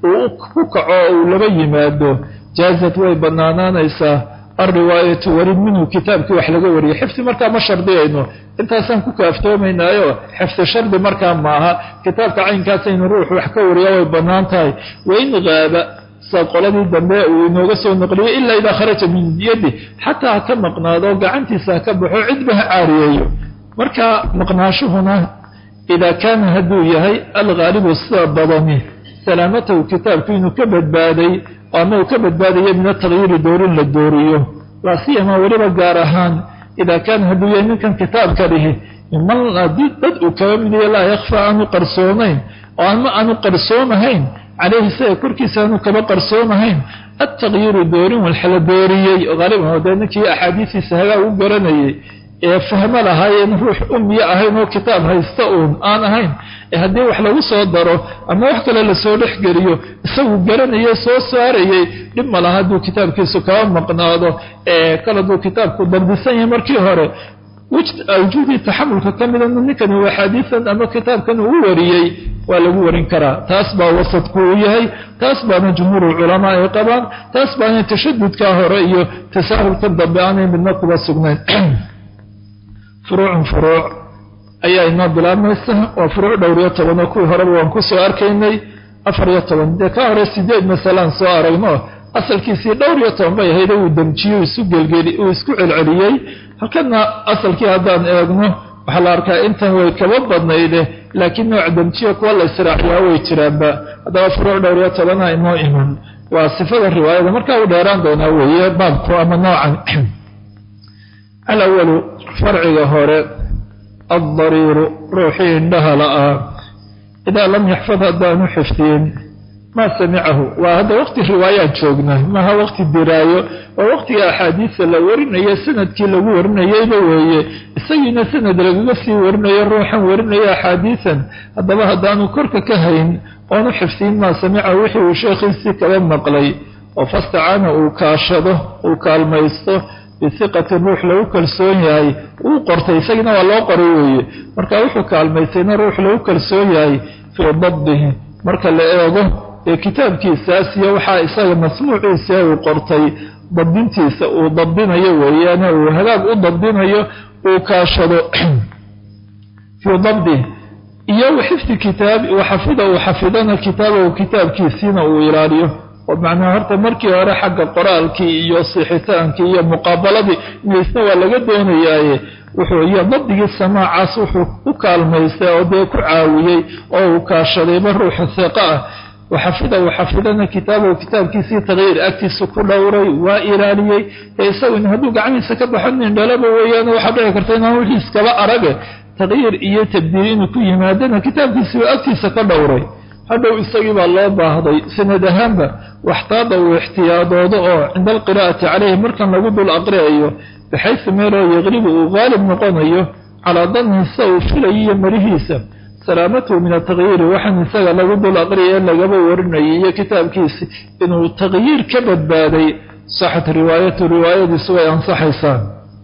وكعو لبي مادو جازت وي بنانان إيسا الرواية ورد منه كتابك وحلقه وري حفظ مركا ما شردينه انت أسان كوكا أفتومين أيوه حفظ شرد مركا معها كتابك عين كاسين روح وحكا وريا وي بنانتاي وإن غاب ساقلني الدماء ونغسه النقلية إلا إذا خرج من يده حتى كم مقناده وقعنتي ساكبحه عدبه عاريه مركا مقناشهنا إذا كان هدوية الغالب الصابضاني سلامته كتاب فيه كبد بادي وأنه كبد بادي من التغيير دور للدوريه لا سيما ولما قارهان إذا كان هدوية كان كتاب كره من بدء كامل لا يخفى عنه قرصونين وأنه قرصونهين عليه سيكون كسانه كما قرصونهين التغيير دور والحل دوريه غالبا هو ذلك أحاديث سهلة وقرنيه فهم لها روح أمي أهين وكتاب هيستؤون أنا هين هدي وحلا وصدره أما وحكا للسولح قريو سووا قرن يسو ساري لما لها دو كتاب كيسو كوام مقناده كلا دو كتاب كدر بسانيا مركي هوري وجودي تحمل كاملا أنه كان هو حديثا أما كتاب كان هو وريي waa lagu warin karaa. taas baa wasadku u yahay, taas baana jumhuuru culamaa ay qabaan, taas baana tashadudka hore iyo tasaahulka dambe aanay midna kuba sugnayn. furuucun furuuc ayaa inoo bilaabmaysa, waa furuuc dhowr iyo toban oo kuwii horeba waan ku soo arkaynay 14 dee ka hore 8 masalaan soo aragno asalkiisii dhowr iyo toban bay ahayd uu damjiyo uu isku celceliyey. halkana asalkii haddaan eegno waxaa la arkaa intan way kaba badnayde laakiin nooc damjiyo kuwa la israaciyaa way jiraanba. haddaba furuuc dhowr iyo tobana inoo iman waa sifada riwaayada markaa u dheeraan doonaa weeye baabku ama noocan. alawalu farciga hore addariiru ruuxii indhaha la'aa idaa lam yaxfad haddaanu xifdiyin maa samicahu. waa hadda waqti riwaayaan joognaa maaha waqti diraayo, waa waqtiga axaadiista la warinayo sanadkii lagu warinayeyba weeye, isagiina sanad lagaga sii warinayo ruuxan warinaya axaadiisan. haddaba haddaanu korka ka hayn oonu xifdiyin maa samicahu wixii uu sheekhiisii kaba maqlay oo fastacaana uu kaashado uu kaalmaysto bisiqatin ruux lagu kalsoon yahay uu qortay, isagiina waa loo qoray weeye. marka wuxuu kaalmaysayna ruux lagu kalsoon yahay fii dabdihi marka la eego ee kitaabkiisaas iyo waxaa isaga masmuuciisa uu qortay dabdintiisa uu dabdinayo weeyaane uu hagaag u dabdinayo uu kaashado fii dabdihi iyo xifdi kitaab waxafida uu xafidana kitaabahu kitaabkiisiina uu ilaaliyo. oo macnaha horta markii hore xagga qoraalkii iyo sixitaankii iyo muqaabaladii inaysna waa laga doonayaaye wuxuu iyo dabdigii samaacaas wuxuu u kaalmaystay oo dee ku caawiyey oo uu kaashadayba ruuxa hiqa ah. waxafidana kitaabahu kitaabkiisii taqyiir agtiisa ku dhowray waa ilaaliyey. ee isaguna hadduu gacmihiisa ka baxo nin dhalaba weeyaan waxaa dhici karta inaan wixii iskaba arage taqyiir iyo tabdiil inuu ku yimaadana kitaabkiisii waa agtiisa ka dhowray. hadhow isagii baa loo baahday sanad ahaanba waxtaada uu ixtiyaadoodo oo cinda alqiraa'ati calayhi markan lagu dul aqriayo baxaysu meeloo yaqlibu uu qaalib noqonayo calaa danniisa uu filayiyo marihiisa salaamatuhu min ataqyiiri waxaan isaga lagu dul aqriya lagaba warinayay iyo kitaabkiisi inuu taqyiir ka badbaaday saxat riwaayatu riwaayadiisu way ansaxaysaa.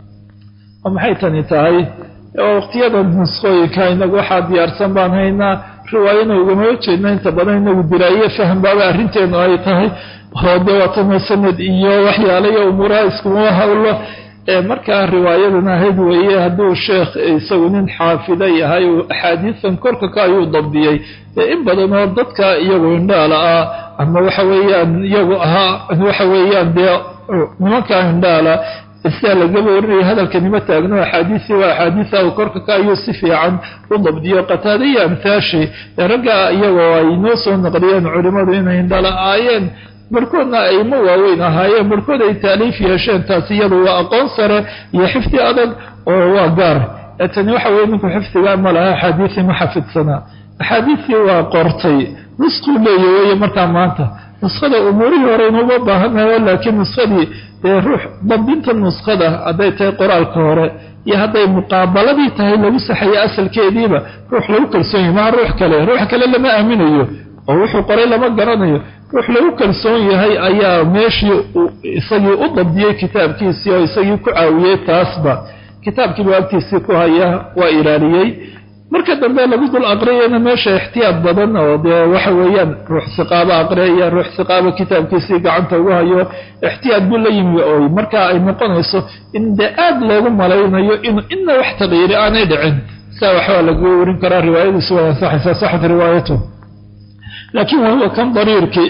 oo maxay tani tahay waqtiyada nusqooyinka inagu waxaa diyaarsan baan haynaa riwaayana ugama jeedna inta badan inagu diraaye faham baaba arrinteenu ay tahay oo dee waatana sanad iyo waxyaalayo umuuraha iskuma hawlo. markaa riwaayadana ahayd weeye hadduu sheekh isagu nin xaafida yahay axaadiisan korka ka ayuu dabdiyey in badan oo dadka iyagu indhaala ah ama waxa weeyaan iyagu ahaa waxa weeyaan dee nimankaa indhaala isaa lagaba warinaya hadalkanima taagno axaadiisii waa axaadiisa korka ka ayuu si fiican u dabdiyo. qataada iyo amhaashi ragga iyagoo ay noo soo naqliyeen culimmadu inay indhala-aayeen barhkoodna ayma waaweyn ahaayeen barhkood ay taaliif yeesheen. taas iyadu waa aqoon sare iyo xifdi adag oo waa gaar. tani waxa weye ninku xifdigaa ma laha axaadiisii ma xafidsanaa, axaadiisii waa qortay nusquu leeya weeye. markaa maanta nuskhada umuurihii hore inuuma baahanayo laakiin nuskhadii ruux dabdinta nuskhada hadday tahay qoraalka hore iyo hadday muqaabaladii tahay lagu saxayo asalkeediiba ruux lagu kalsoon yahay maa ruux kale lama aaminayo oo wuxuu qoray lama garanayo. ruux lagu kalsoon yahay ayaa meeshii isagii u dabdiyey kitaabkiisii oo isagii ku caawiyey. taasba kitaabkiiba agtiisii ku haya waa ilaaliyey. marka dambe lagu dul aqriyayna meesha ixtiyaad badan oo dee waxa weeyaan ruux siqaaba aqriyaya ruux siqaaba kitaabkiisii gacanta ugu hayo ixtiyaad buu la yimi oo markaa ay noqonayso in dee aad loogu malaynayo inna wax taqyiiri aanay dhicin. saa waxbaa lagu warin karaa riwaayadiisu waa ansaxaysaa saxat riwaayatu. laakiin wahuwa kan dariirkii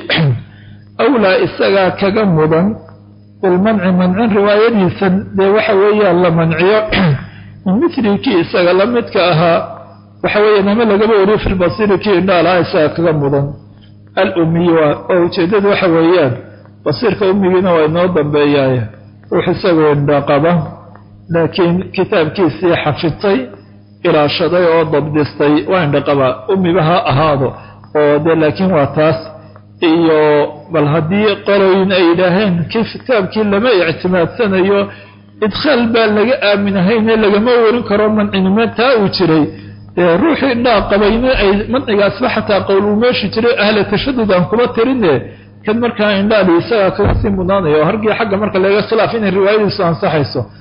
awlaa isagaa kaga mudan bilmanci mancin riwaayadiisan dee waxa weeyaan la manciyo min mithli kii isaga la midka ahaa waxa weeyaan ama lagaba wariyo fi lbasiiri kii indhaalaha isaga kaga mudan. al-ummiyi oo ujeeddadu waxa weeyaan basiirka ummigiina waa inoo dambeeyaaya ruux isagoo indhaqaba laakiin kitaabkiisii xafidtay ilaashaday oo dabdistay waa indhaqaba ummiba ha ahaado oo dee laakiin waa taas. iyo bal haddii qoloyin ay yidhaaheen kitaabkii lama ictimaadsanayo idkhaal baa laga aaminahayne lagama warin karo mancinimo taa uu jiray ruuxii indhaa qabayna ay mancigaasba xataa qowl uu meeshi jiray ahla tashadud aan kuma tirine kan markaa indhaali isagaa kaga sii mudnaanayo hargii xagga marka laga khilaaf inay riwaayadiisu ansaxayso.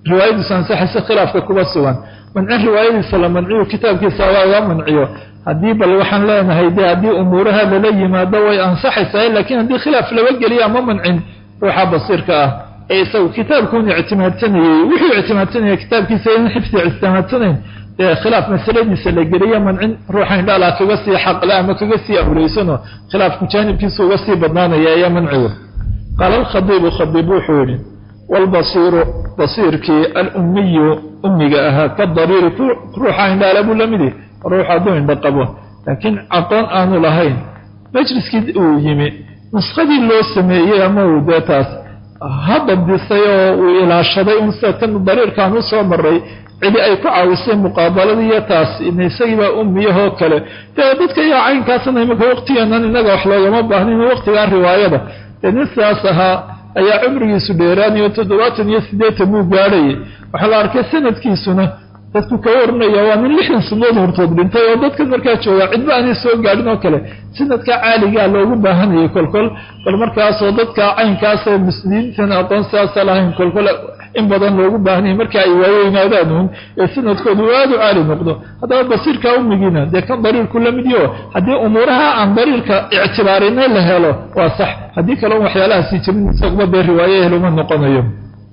riwaayadiisu ansaxaysa khilaafka kuba sugan mancin riwaayadiisa la manciyo kitaabkiisa laga manciyo haddii bal waxaan leenahay dee haddii umuuraha lala yimaado way ansaxaysaa laakiin haddii khilaaf laba geliya ama mancin ruuxa basiirka ah ee isagu kitaabkuun ictimaadsanayey wuxuu ictimaadsanaya kitaabkiisa in xifdi ictimaadsanayn dee khilaaf masaladiisa la geliya mancin ruuxa indhaala kaga sii xaqle ama kaga sii awleysano khilaafku jaanibkiisa uga sii badnaanaya ayaa manciga qaala alkhadiibu khadiib wuxuu yidhi waalbasiiru basiirkii alummiyu ummiga ahaa kadariiri ruuxa indhaala buu lamidi ruux hadduu indho qabo laakiin aqoon aanu lahayn majliskii uu yimi nuskhadii loo sameeyey ama uu dee taas ha dabdisay oo uu ilaashaday un sida kan dariirkaan u soo maray cidi ay ku caawisay muqaabaladii iyo taas isagiibaa ummiyahoo kale dee dadka iyo caynkaasna imika waqtigeenan innaga wax loogama baahnin waqtigaa riwaayada dee nin sidaas ahaa ayaa cumrigiisu dheeraanayo 78 buu gaadhayay waxaa la arkay sanadkiisuna dadku ka warinaya waa nin 60 sanadood hortood dhintay oo dadka markaa jooga cidba aanay soo gaadhin oo kale sanadka caaligaa loogu baahanayay kolkol bal markaasoo dadka caynkaasee muslimiintan aqoonsiaasa lahayn kolkol in badan loogu baahanayay marka ay waaweynaadaan uun ee sanadkoodu aad u caali noqdo haddaba basiirka ummigiina dee kan dariirku la mid yaho haddii umuuraha aan dariirka ictibaarinay la helo waa sax haddii kale un waxyaalahaasii jirin isaguba dee riwaaye heluma noqonayo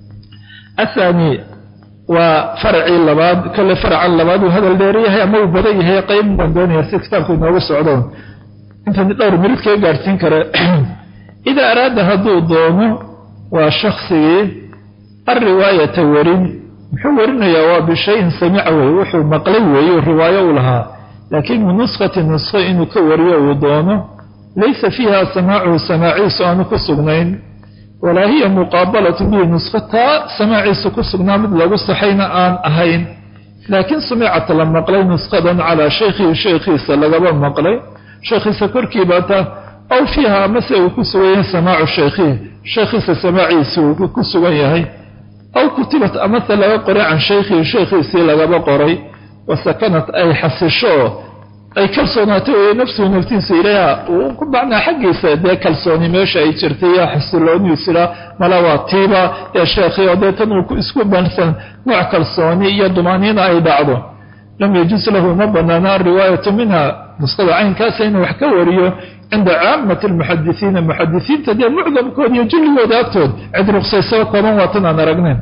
athani waa faracii labaad kale faracan labaad uu hadal dheer yahay ama uu badan yahay qayb baan doonaya si kitaabku inoogu socdo inta dhowr minid kaga gaadhsiin kara idaa araada hadduu doono waa shaksigii alriwaayata warin muxuu warinayaa waa bishayin samica wey wuxuu maqlay weeye riwaayo u lahaa laakiin min nuskhati nuskho inuu ka wariyo uu doono laysa fiiha samaacuhu samaaciisu aanu ku sugnayn walaa hiya muqaabalatu bihi nuskhataa samaaciisa ku sugnaa mid lagu saxayna aan ahayn laakiin sumicat la maqlay nuskhadan calaa shaykhihi shaykhiisa lagaba maqlay shaykhiisa korkiibata aw fiiha amase uu ku sugan yahay samaacu shaykhihi shaykhiisa samaaciisa uu ku sugan yahay aw kutibat amase laga qoray can shaykhihi shaykhiisii lagaba qoray wasakanat ay xasisho ay kalsoonaatay oo nafsuhu naftiisa ilayha uu ku bacnaa xaggiisa dee kalsooni meesha ay jirtay yaa xasilooniisila malawaa tiiba ee sheekhay oo dee tan uu isku bansan nooc kalsooni iyo dumaaniina ay dhacdo lam yajuz lahu ma banaana alriwaayatu minha nuskhada caynkaasa inuu wax ka wariyo cinda caamati almuxadisiina muxadisiinta dee mucdamkooda iyo julligooda agtood cid ruqsaysaba kooban waatan aan aragnayn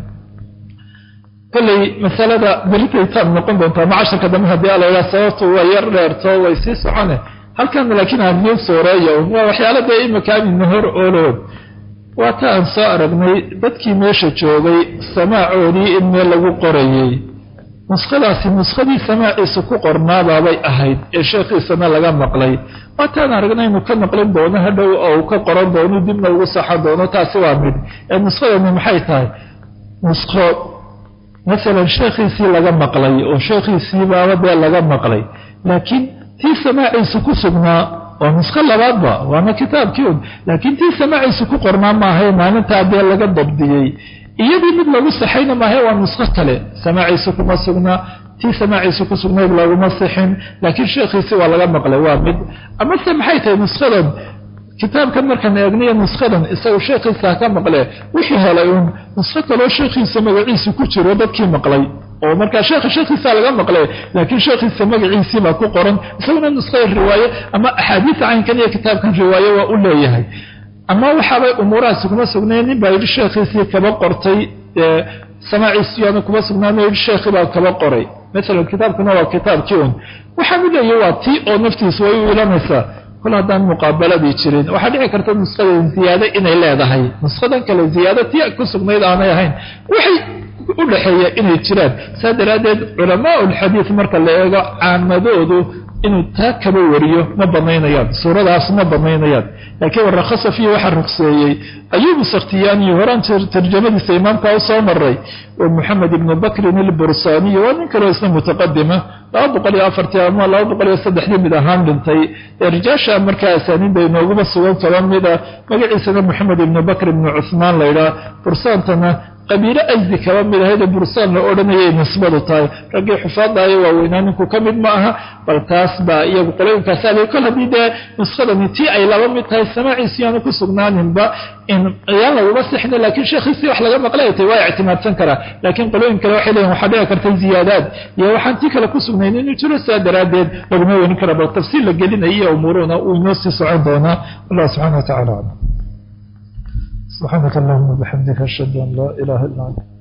kolley masalada beritaytaan noqon doontaa macasharka dambe haddii alayla sababtu waa yar dheerto way sii socone halkan laakiin aadnoo sooreeya waa waxyaala dee imika amina hor oolood waa ta aan soo aragnay dadkii meesha joogay samaacoodii in meel lagu qorayey nuskhadaasi nuskhadii samaaciisa ku qornaabaabay ahayd ee sheekhiisana laga maqlay waa taan aragnay inuu ka maqlin doono hadhow oo uu ka qoran doono dibna ugu saxan doono taasi waa mid ee nuskhadani maxay tahay nuskho masalan sheekhiisii laga maqlay oo sheekhiisii baaba dee laga maqlay laakiin tii samaaciisa ku sugnaa waa nuskho labaadba waana kitaabkii un laakiin tii samaaciisa ku qornaa maahay maalintaa dee laga dabdiyey iyadii mid lagu saxayna maahay waa nuskho kale samaaciisa kuma sugnaa tii samaaciisa ku sugnayd laguma sixin laakiin sheekhiisii waa laga maqlay waa mid amase maxay tahay nuskhadan kitaabkan markaan eegnayo nuskhadan isagu sheekhiisa ka maqle wixii helay uun nuskho kaloo sheekhiisa magaciisa ku jiro dadkii maqlay oo markaa sheekhiisa laga maqlay laakiin sheekhiisa magaciisii baa ku qoran isaguna nuskhada riwaaye ama axaadiis caynkan iyo kitaabkan riwaaye waa u leeyahay ama waxaabay umuurahaasi kuma sugnayn nin baa yidhi sheekhiisii kaba qortay samaaciisiyaana kuma sugnaano yidhi sheekhi baa kaba qoray masalan kitaabkuna waa kitaabkii un waxaan u leeyahay waa tii oo naftiisu way u ilanaysaa kol haddaan muqaabaladii jirin waxaa dhici karta nuskhada ziyaado inay leedahay nuskhadan kale ziyaado tii ku sugnayd aanay ahayn waxay u dhaxeeya inay jiraan saa daraaddeed culamaa ulxadiid marka la eego caamadoodu inuu taa kaba wariyo ma banaynayaan suuradaas ma banaynayaan laakiin warakhasa fiihi waxaa ruqseeyey ayubu sakhtiyaaniyo horaan tarjamadiisa imaamka u soo maray oo moxamed ibnu bakrin ilbursaaniyo waa nin kaloo isna mutaqadima 204 ama 203 mid ahaan dhintay rijaasha markaa asaaniinda inooguma sugan kaba mida magaciisana moxamed ibnu bakr ibnu cusmaan laydhaa bursaantana qabiilo asdi kaba mid ahayd bursaan la odhanayay nisbadu tahay raggii xufaadaayo waaweynaa ninku ka mid ma aha bal taas baa iyagu qolooyinkaas aalay kol haddii dee nuskhadani tii ay laba mid tahay samaaciisi yaanu ku sugnaaninba in ayaan laguma sixna laakiin sheekhiisii wax laga maqlay tay waa ictimaadsan karaa laakiin qolooyin kale waxay leeyihin waxaa dhici kartay ziyaadaad iyo waxaan tii kale ku sugnayn inuu jiro saa daraaddeed laguma weynin kara bal tafsiil la gelinayo umuuruna uu inoo sii socon doonaa allah subxana wa tacala aclam سبحانك اللهم وبحمدك أشهد أن لا إله إلا أنت